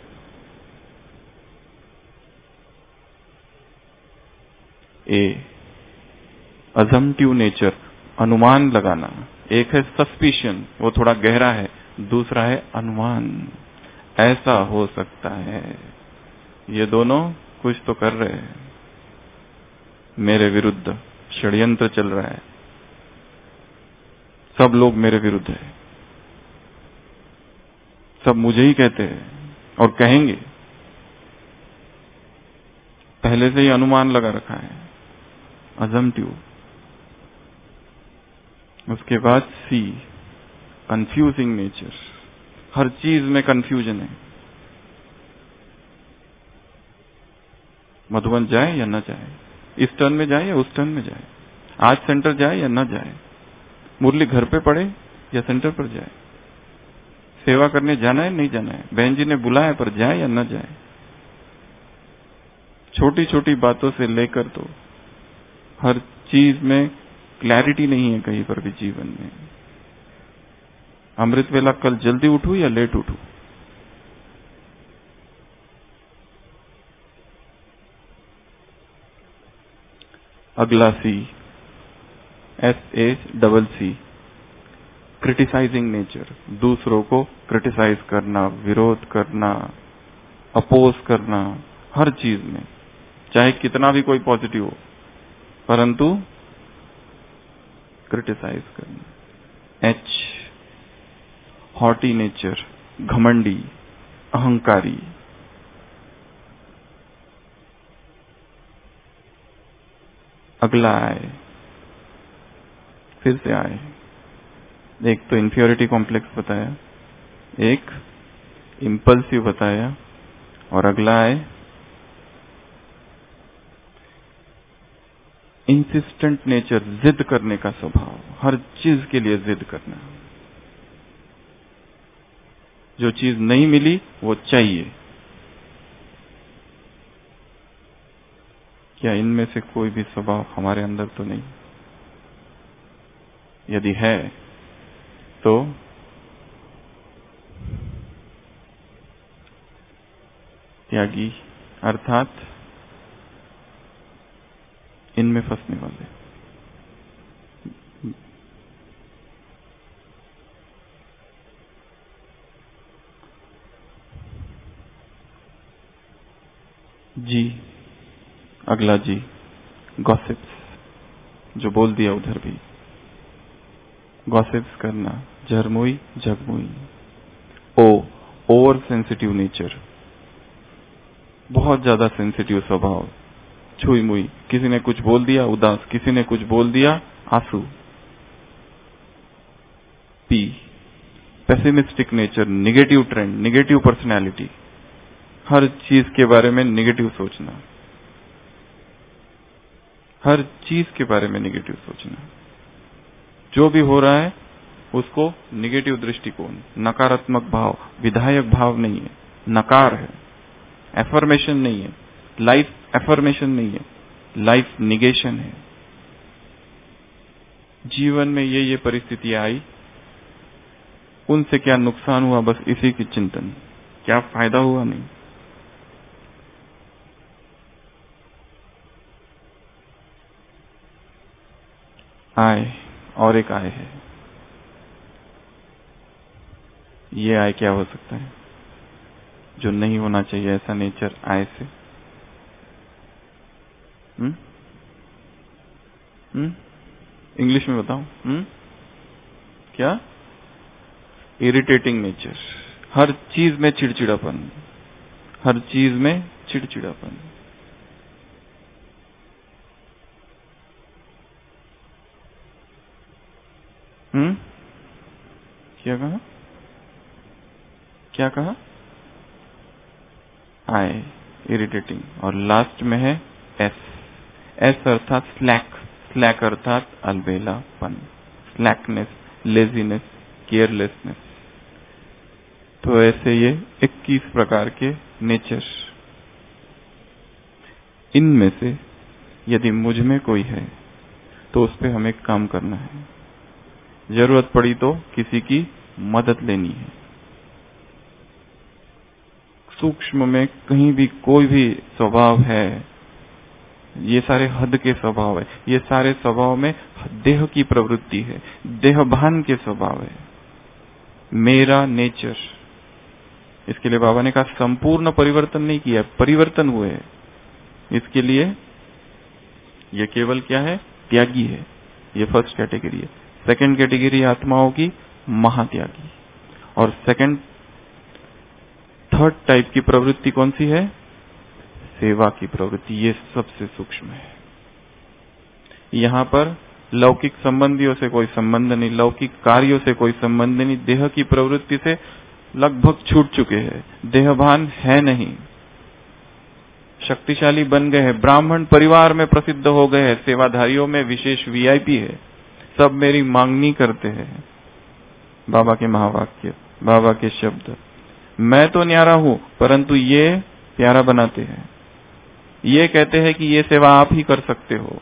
ए अजम्पटिव नेचर, अनुमान लगाना। एक है सस्पिशन, वो थोड़ा गहरा है, दूसरा है अनुमान, ऐसा हो सकता है। ये दोनों कुछ तो कर रहे हैं, मेरे विरुद्ध षड्यंत्र चल रहा है, सब लोग मेरे विरुद्ध है, सब मुझे ही कहते हैं और कहेंगे। पहले से ही अनुमान लगा रखा है, अजम्पटिव। उसके बाद सी कंफ्यूजिंग नेचर, हर चीज में कंफ्यूजन है। मधुबन जाए या न जाए, इस टर्न में जाए या उस टर्न में जाए, आज सेंटर जाए या न जाए, मुरली घर पे पड़े या सेंटर पर जाए, सेवा करने जाना है नहीं जाना है, बहन जी ने बुलाया पर जाए या न जाए। छोटी छोटी बातों से लेकर तो हर चीज में क्लैरिटी नहीं है कहीं पर भी जीवन में। अमृत वेला कल जल्दी उठूं या लेट उठूं, अगला C S A double C criticising nature, दूसरों को क्रिटिसाइज करना, विरोध करना, अपोज करना, हर चीज में, चाहे कितना भी कोई पॉजिटिव हो, परंतु क्रिटिसाइज करना। एच हॉटी नेचर, घमंडी, अहंकारी। अगला आए, फिर से आए, एक तो इंफीरियरिटी कॉम्प्लेक्स बताया, एक इंपल्सिव बताया, और अगला है इंसिस्टेंट नेचर, जिद करने का स्वभाव, हर चीज के लिए जिद करना। जो चीज नहीं मिली वो चाहिए। क्या इनमें से कोई भी स्वभाव हमारे अंदर तो नहीं? यदि है तो त्यागी अर्थात इनमें फंसने वाले। जी अगला जी गॉसिप्स, जो बोल दिया उधर भी गॉसिप्स करना, झरमुई झगमुई। ओ ओवर सेंसिटिव नेचर, बहुत ज्यादा सेंसिटिव स्वभाव, छुई मुई, किसी ने कुछ बोल दिया उदास, किसी ने कुछ बोल दिया आंसू। P pessimistic nature, negative trend, negative personality, हर चीज के बारे में निगेटिव सोचना, हर चीज के बारे में निगेटिव सोचना, जो भी हो रहा है उसको निगेटिव दृष्टिकोण, नकारात्मक भाव, विधायक भाव नहीं है, नकार है, एफर्मेशन नहीं है, लाइफ एफर्मेशन नहीं है, लाइफ निगेशन है। जीवन में ये ये परिस्थितियां आई, उनसे क्या नुकसान हुआ, बस इसी की चिंतन, क्या फायदा हुआ नहीं। आय और एक आय है, ये आय क्या हो सकता है, जो नहीं होना चाहिए ऐसा नेचर आय से। हम्म हम्म इंग्लिश में बताऊं? हम्म क्या? इरिटेटिंग नेचर, हर चीज में चिड़चिड़ापन, हर चीज में चिड़चिड़ापन। हम्म क्या कहा? क्या कहा? आए इरिटेटिंग, और लास्ट में है एस। एस अर्थात स्लैक, स्लैक अर्थात अलबेलापन, स्लैकनेस, लेजीनेस, केयरलेसनेस। तो ऐसे ये इक्कीस प्रकार के नेचर, इनमें से यदि मुझ में कोई है तो उस पर हमें काम करना है, जरूरत पड़ी तो किसी की मदद लेनी है। सूक्ष्म में कहीं भी कोई भी स्वभाव है, ये सारे हद के स्वभाव है, ये सारे स्वभाव में देह की प्रवृत्ति है, देहभान के स्वभाव है, मेरा नेचर। इसके लिए बाबा ने कहा संपूर्ण परिवर्तन नहीं किया, परिवर्तन हुए हैं। इसके लिए ये केवल क्या है, त्यागी है। ये फर्स्ट कैटेगरी है। सेकंड कैटेगरी आत्माओं की महात्यागी, और सेकंड थर्ड टाइप की प्रवृत्ति कौन सी है, सेवा की प्रवृत्ति। ये सबसे सूक्ष्म है। यहां पर लौकिक संबंधियों से कोई संबंध नहीं, लौकिक कार्यों से कोई संबंध नहीं, देह की प्रवृत्ति से लगभग छूट चुके हैं, देहभान है नहीं, शक्तिशाली बन गए हैं, ब्राह्मण परिवार में प्रसिद्ध हो गए हैं, सेवाधारियों में विशेष वीआईपी है, सब मेरी मांगनी करते हैं। बाबा के महावाक्य, बाबा के शब्द, मैं तो न्यारा हूं परंतु ये प्यारा बनाते हैं, ये कहते हैं कि ये सेवा आप ही कर सकते हो।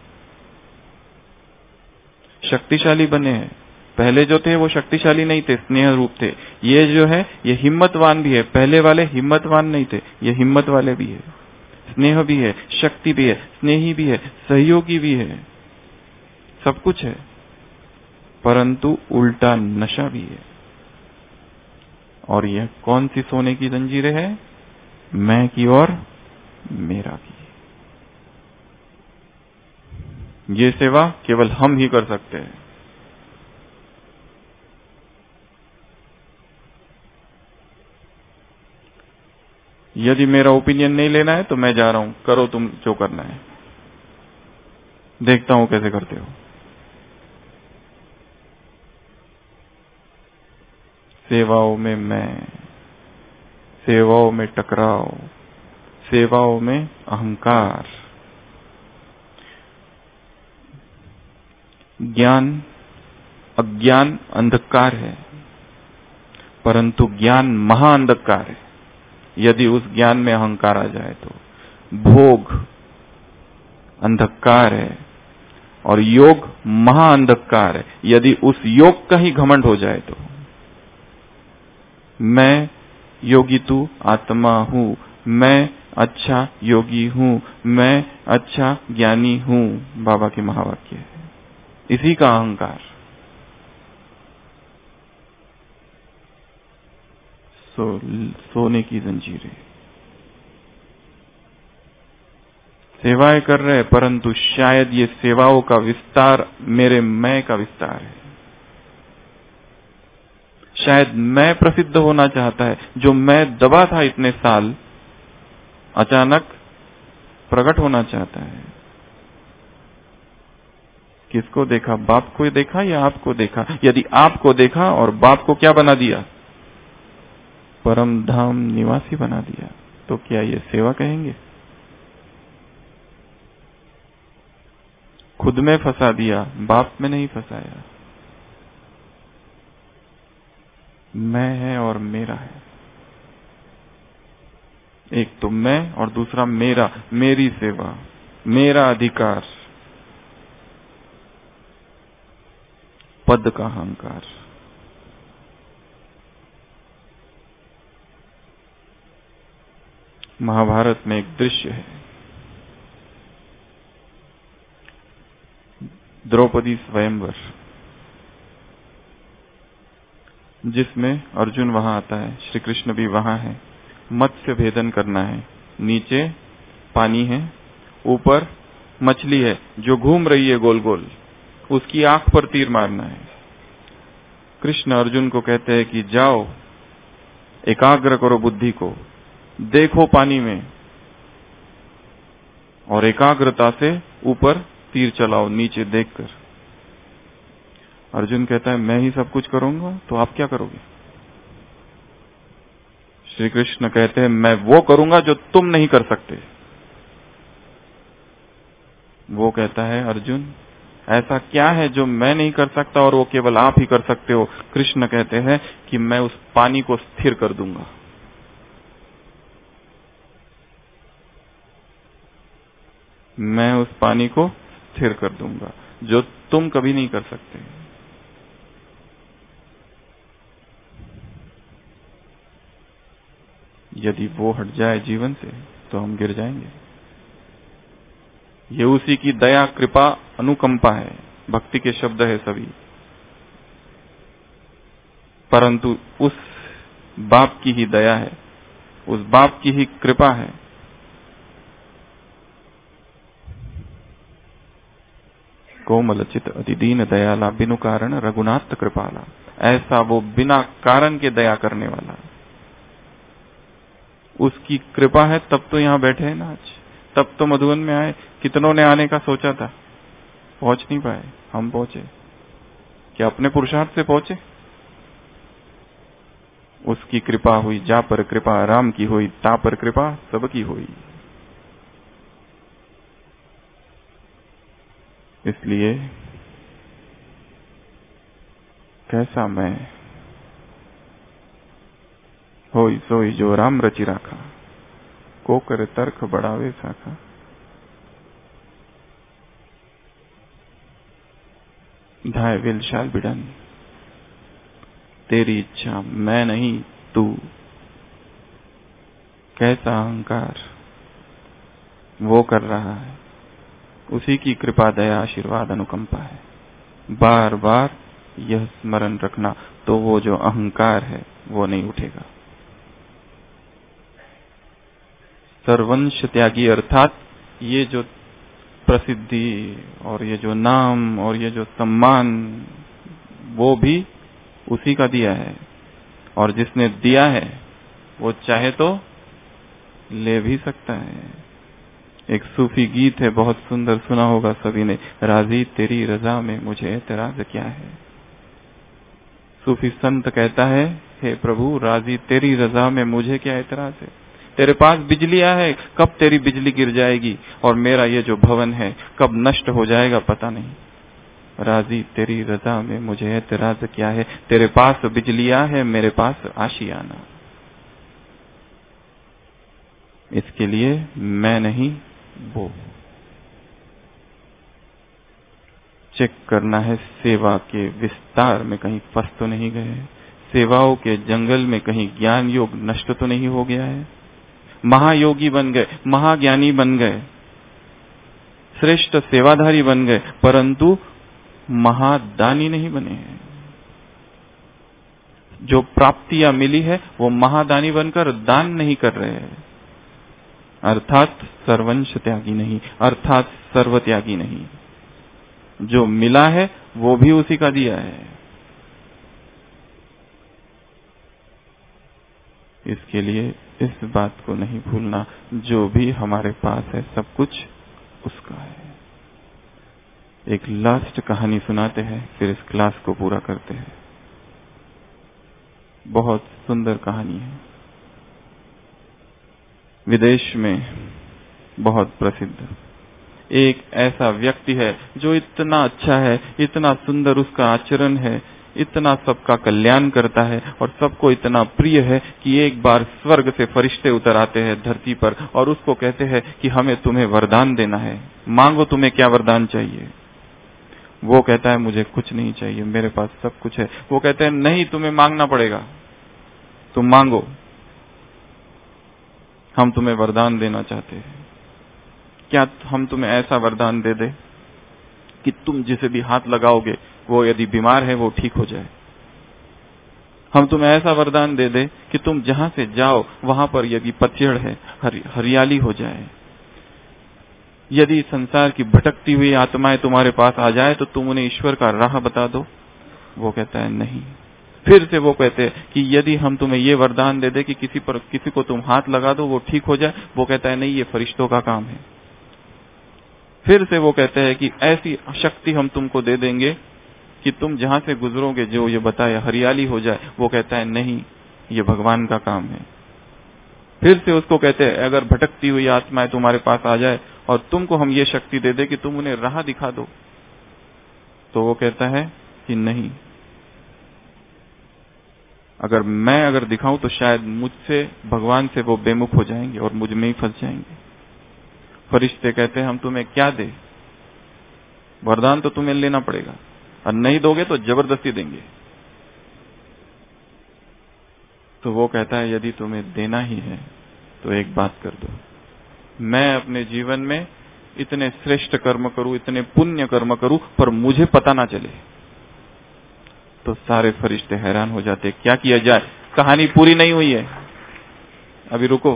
शक्तिशाली बने हैं, पहले जो थे वो शक्तिशाली नहीं थे, स्नेह रूप थे। ये जो है ये हिम्मतवान भी है, पहले वाले हिम्मतवान नहीं थे, ये हिम्मत वाले भी है, स्नेह भी है, शक्ति भी है, स्नेही भी है, सहयोगी भी है, सब कुछ है, परंतु उल्टा नशा भी है। और यह कौन सी सोने की जंजीरें है, मैं की और मेरा की। ये सेवा केवल हम ही कर सकते हैं। यदि मेरा ओपिनियन नहीं लेना है तो मैं जा रहा हूं, करो तुम जो करना है, देखता हूं कैसे करते हो। सेवाओं में मैं, सेवाओं में टकराव, सेवाओं में अहंकार। ज्ञान अज्ञान अंधकार है, परंतु ज्ञान महाअंधकार है यदि उस ज्ञान में अहंकार आ जाए तो। भोग अंधकार है और योग महाअंधकार है यदि उस योग का ही घमंड हो जाए तो। मैं योगी तू आत्मा हूं, मैं अच्छा योगी हूं, मैं अच्छा ज्ञानी हूं, बाबा के महावाक्य है। इसी का अहंकार। सो, सोने की जंजीरें, सेवाएं कर रहे, परंतु शायद ये सेवाओं का विस्तार मेरे मैं का विस्तार है। शायद मैं प्रसिद्ध होना चाहता है। जो मैं दबा था इतने साल, अचानक प्रकट होना चाहता है। किसको देखा? बाप को देखा या आपको देखा? यदि आपको देखा और बाप को क्या बना दिया? परम धाम निवासी बना दिया, तो क्या ये सेवा कहेंगे? खुद में फंसा दिया, बाप में नहीं फंसाया। मैं है और मेरा है। एक तो मैं और दूसरा मेरा, मेरी सेवा, मेरा अधिकार, पद का अहंकार। महाभारत में एक दृश्य है, द्रौपदी स्वयंवर, जिसमें अर्जुन वहां आता है, श्री कृष्ण भी वहां है। मत्स्य भेदन करना है। नीचे पानी है, ऊपर मछली है जो घूम रही है गोल गोल, उसकी आंख पर तीर मारना है। कृष्ण अर्जुन को कहते हैं कि जाओ, एकाग्र करो बुद्धि को, देखो पानी में और एकाग्रता से ऊपर तीर चलाओ नीचे देखकर। अर्जुन कहता है मैं ही सब कुछ करूंगा, तो आप क्या करोगे? श्री कृष्ण कहते हैं मैं वो करूंगा जो तुम नहीं कर सकते। वो कहता है अर्जुन ऐसा क्या है जो मैं नहीं कर सकता और वो केवल आप ही कर सकते हो? कृष्ण कहते हैं कि मैं उस पानी को स्थिर कर दूंगा। मैं उस पानी को स्थिर कर दूंगा जो तुम कभी नहीं कर सकते। यदि वो हट जाए जीवन से तो हम गिर जाएंगे। ये उसी की दया, कृपा, अनुकंपा है। भक्ति के शब्द है सभी, परंतु उस बाप की ही दया है, उस बाप की ही कृपा है। कोमल चित अति दीन दयाला, बिनु कारण रघुनाथ कृपाला। ऐसा वो बिना कारण के दया करने वाला, उसकी कृपा है तब तो यहां बैठे हैं ना आज, तब तो मधुबन में आए। कितनों ने आने का सोचा था, पहुंच नहीं पाए, हम पहुंचे। क्या अपने पुरुषार्थ से पहुंचे? उसकी कृपा हुई। जा पर कृपा राम की हुई, ता पर कृपा सबकी हुई। इसलिए कैसा मैं होई सोई जो राम रचि राखा, को कर तर्क बढ़ावे साखा। धाय विलशाल बिडन, तेरी इच्छा मैं नहीं तू। कैसा अहंकार वो कर रहा है, उसी की कृपा, दया, आशीर्वाद, अनुकंपा है। बार बार यह स्मरण रखना, तो वो जो अहंकार है वो नहीं उठेगा। सर्वंश त्यागी, अर्थात ये जो प्रसिद्धि और ये जो नाम और ये जो सम्मान, वो भी उसी का दिया है। और जिसने दिया है वो चाहे तो ले भी सकता है। एक सूफी गीत है, बहुत सुंदर, सुना होगा सभी ने, राजी तेरी रजा में मुझे एतराज क्या है। सूफी संत कहता है, हे प्रभु राजी तेरी रजा में मुझे क्या एतराज है। तेरे पास बिजलियां है, कब तेरी बिजली गिर जाएगी, और मेरा ये जो भवन है कब नष्ट हो जाएगा पता नहीं। राजी तेरी रजा में मुझे एतराज क्या है। तेरे पास बिजलियां है, मेरे पास आशियाना। इसके लिए मैं नहीं वो। चेक करना है सेवा के विस्तार में कहीं फंस तो नहीं गए, सेवाओं के जंगल में कहीं ज्ञान योग नष्ट तो नहीं हो गया है। महायोगी बन गए, महाज्ञानी बन गए, श्रेष्ठ सेवाधारी बन गए, परंतु महादानी नहीं बने हैं। जो प्राप्तियां मिली है वो महादानी बनकर दान नहीं कर रहे हैं, अर्थात सर्वंश त्यागी नहीं, अर्थात सर्व त्यागी नहीं। जो मिला है वो भी उसी का दिया है। इसके लिए इस बात को नहीं भूलना, जो भी हमारे पास है सब कुछ उसका है। एक लास्ट कहानी सुनाते हैं, फिर इस क्लास को पूरा करते हैं। बहुत सुंदर कहानी है, विदेश में बहुत प्रसिद्ध। एक ऐसा व्यक्ति है जो इतना अच्छा है, इतना सुंदर उसका आचरण है, इतना सबका कल्याण करता है और सबको इतना प्रिय है कि एक बार स्वर्ग से फरिश्ते उतर आते हैं धरती पर और उसको कहते हैं कि हमें तुम्हें वरदान देना है, मांगो तुम्हें क्या वरदान चाहिए। वो कहता है मुझे कुछ नहीं चाहिए, मेरे पास सब कुछ है। वो कहते हैं नहीं, तुम्हें मांगना पड़ेगा, तुम मांगो, हम तुम्हें वरदान देना चाहते हैं। क्या हम तुम्हें ऐसा वरदान दे दे कि तुम जिसे भी हाथ लगाओगे वो यदि बीमार है वो ठीक हो जाए। हम तुम्हें ऐसा वरदान दे दे कि तुम जहां से जाओ वहां पर यदि पतझड़ है हरि, हरियाली हो जाए। यदि संसार की भटकती हुई आत्माएं तुम्हारे पास आ जाए तो तुम उन्हें ईश्वर का राह बता दो। वो कहता है नहीं। फिर से वो कहते हैं कि यदि हम तुम्हें ये वरदान दे दे कि किसी पर किसी को तुम हाथ लगा दो वो ठीक हो जाए। वो कहता है नहीं, ये फरिश्तों का काम है। फिर से वो कहते हैं कि ऐसी शक्ति हम तुमको दे देंगे कि तुम जहां से गुजरोगे जो ये बताया हरियाली हो जाए। वो कहता है नहीं, ये भगवान का काम है। फिर से उसको कहते हैं अगर भटकती हुई आत्माएं तुम्हारे पास आ जाए और तुमको हम ये शक्ति दे दे कि तुम उन्हें राह दिखा दो। तो वो कहता है कि नहीं, अगर मैं अगर दिखाऊं तो शायद मुझसे भगवान से वो बेमुख हो जाएंगे और मुझ में ही फंस जाएंगे। फरिश्ते कहते हैं हम तुम्हें क्या दे, वरदान तो तुम्हें लेना पड़ेगा और नहीं दोगे तो जबरदस्ती देंगे। तो वो कहता है यदि तुम्हें देना ही है तो एक बात कर दो, मैं अपने जीवन में इतने श्रेष्ठ कर्म करूं, इतने पुण्य कर्म करूं, पर मुझे पता ना चले। तो सारे फरिश्ते हैरान हो जाते, क्या किया जाए, कहानी पूरी नहीं हुई है, अभी रुको।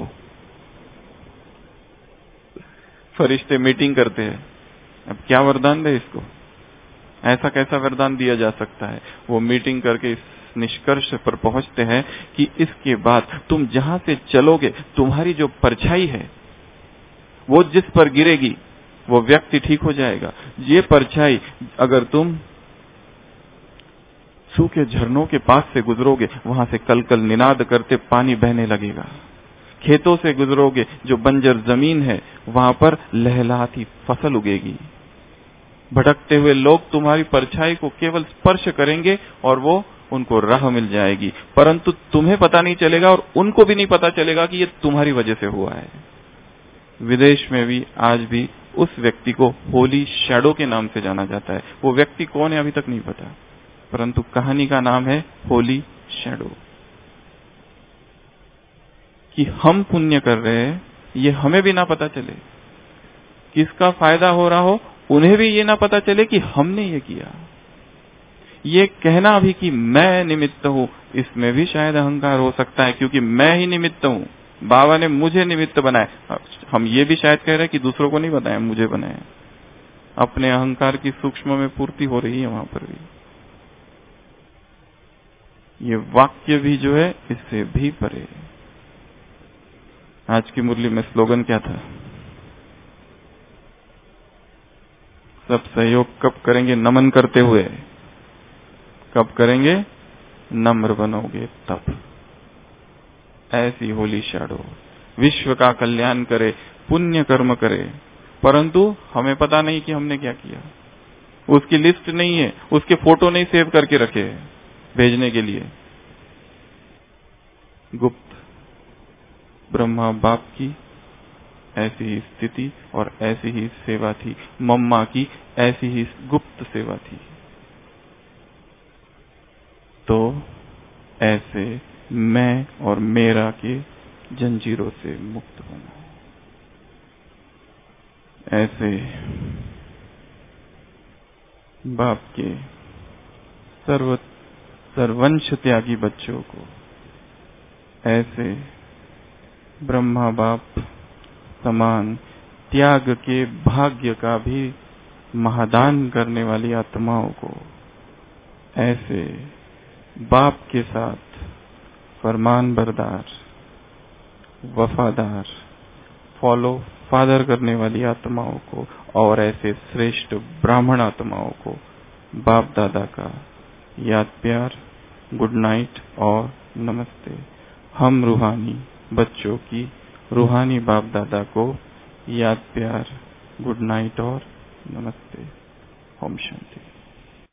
फरिश्ते मीटिंग करते हैं, अब क्या वरदान दे इसको, ऐसा कैसा वरदान दिया जा सकता है। वो मीटिंग करके इस निष्कर्ष पर पहुंचते हैं कि इसके बाद तुम जहां से चलोगे तुम्हारी जो परछाई है वो जिस पर गिरेगी वो व्यक्ति ठीक हो जाएगा। ये परछाई अगर तुम सूखे झरनों के पास से गुजरोगे वहां से कल कल निनाद करते पानी बहने लगेगा। खेतों से गुजरोगे जो बंजर जमीन है वहां पर लहलहाती फसल उगेगी। भटकते हुए लोग तुम्हारी परछाई को केवल स्पर्श करेंगे और वो उनको राह मिल जाएगी, परंतु तुम्हें पता नहीं चलेगा और उनको भी नहीं पता चलेगा कि ये तुम्हारी वजह से हुआ है। विदेश में भी आज भी उस व्यक्ति को होली शैडो के नाम से जाना जाता है। वो व्यक्ति कौन है अभी तक नहीं पता, परंतु कहानी का नाम है होली शैडो। कि हम पुण्य कर रहे हैं ये हमें भी ना पता चले, किसका फायदा हो रहा हो उन्हें भी ये ना पता चले कि हमने ये किया। ये कहना भी कि मैं निमित्त हूं, इसमें भी शायद अहंकार हो सकता है, क्योंकि मैं ही निमित्त हूं, बाबा ने मुझे निमित्त बनाया। हम ये भी शायद कह रहे हैं कि दूसरों को नहीं बनाया, मुझे बनाया। अपने अहंकार की सूक्ष्म में पूर्ति हो रही है वहां पर भी। ये वाक्य भी जो है इससे भी परे। आज की मुरली में स्लोगन क्या था, सब सहयोग कब करेंगे, नमन करते हुए। कब करेंगे, नम्र बनोगे तब। ऐसी होली शैडो विश्व का कल्याण करे, पुण्य कर्म करे, परंतु हमें पता नहीं कि हमने क्या किया। उसकी लिस्ट नहीं है, उसके फोटो नहीं सेव करके रखे भेजने के लिए। गुप्त ब्रह्मा बाप की ऐसी ही स्थिति और ऐसी ही सेवा थी, मम्मा की ऐसी ही गुप्त सेवा थी। तो ऐसे मैं और मेरा के जंजीरों से मुक्त बनो। ऐसे बाप के सर्व सर्वंश त्यागी बच्चों को, ऐसे ब्रह्मा बाप समान त्याग के भाग्य का भी महादान करने वाली आत्माओं को, ऐसे बाप के साथ फरमान बरदार, वफादार, फॉलो फादर करने वाली आत्माओं को और ऐसे श्रेष्ठ ब्राह्मण आत्माओं को बाप दादा का याद प्यार, गुड नाइट और नमस्ते। हम रूहानी बच्चों की रूहानी बाप दादा को याद प्यार, गुड नाइट और नमस्ते। ओम शांति।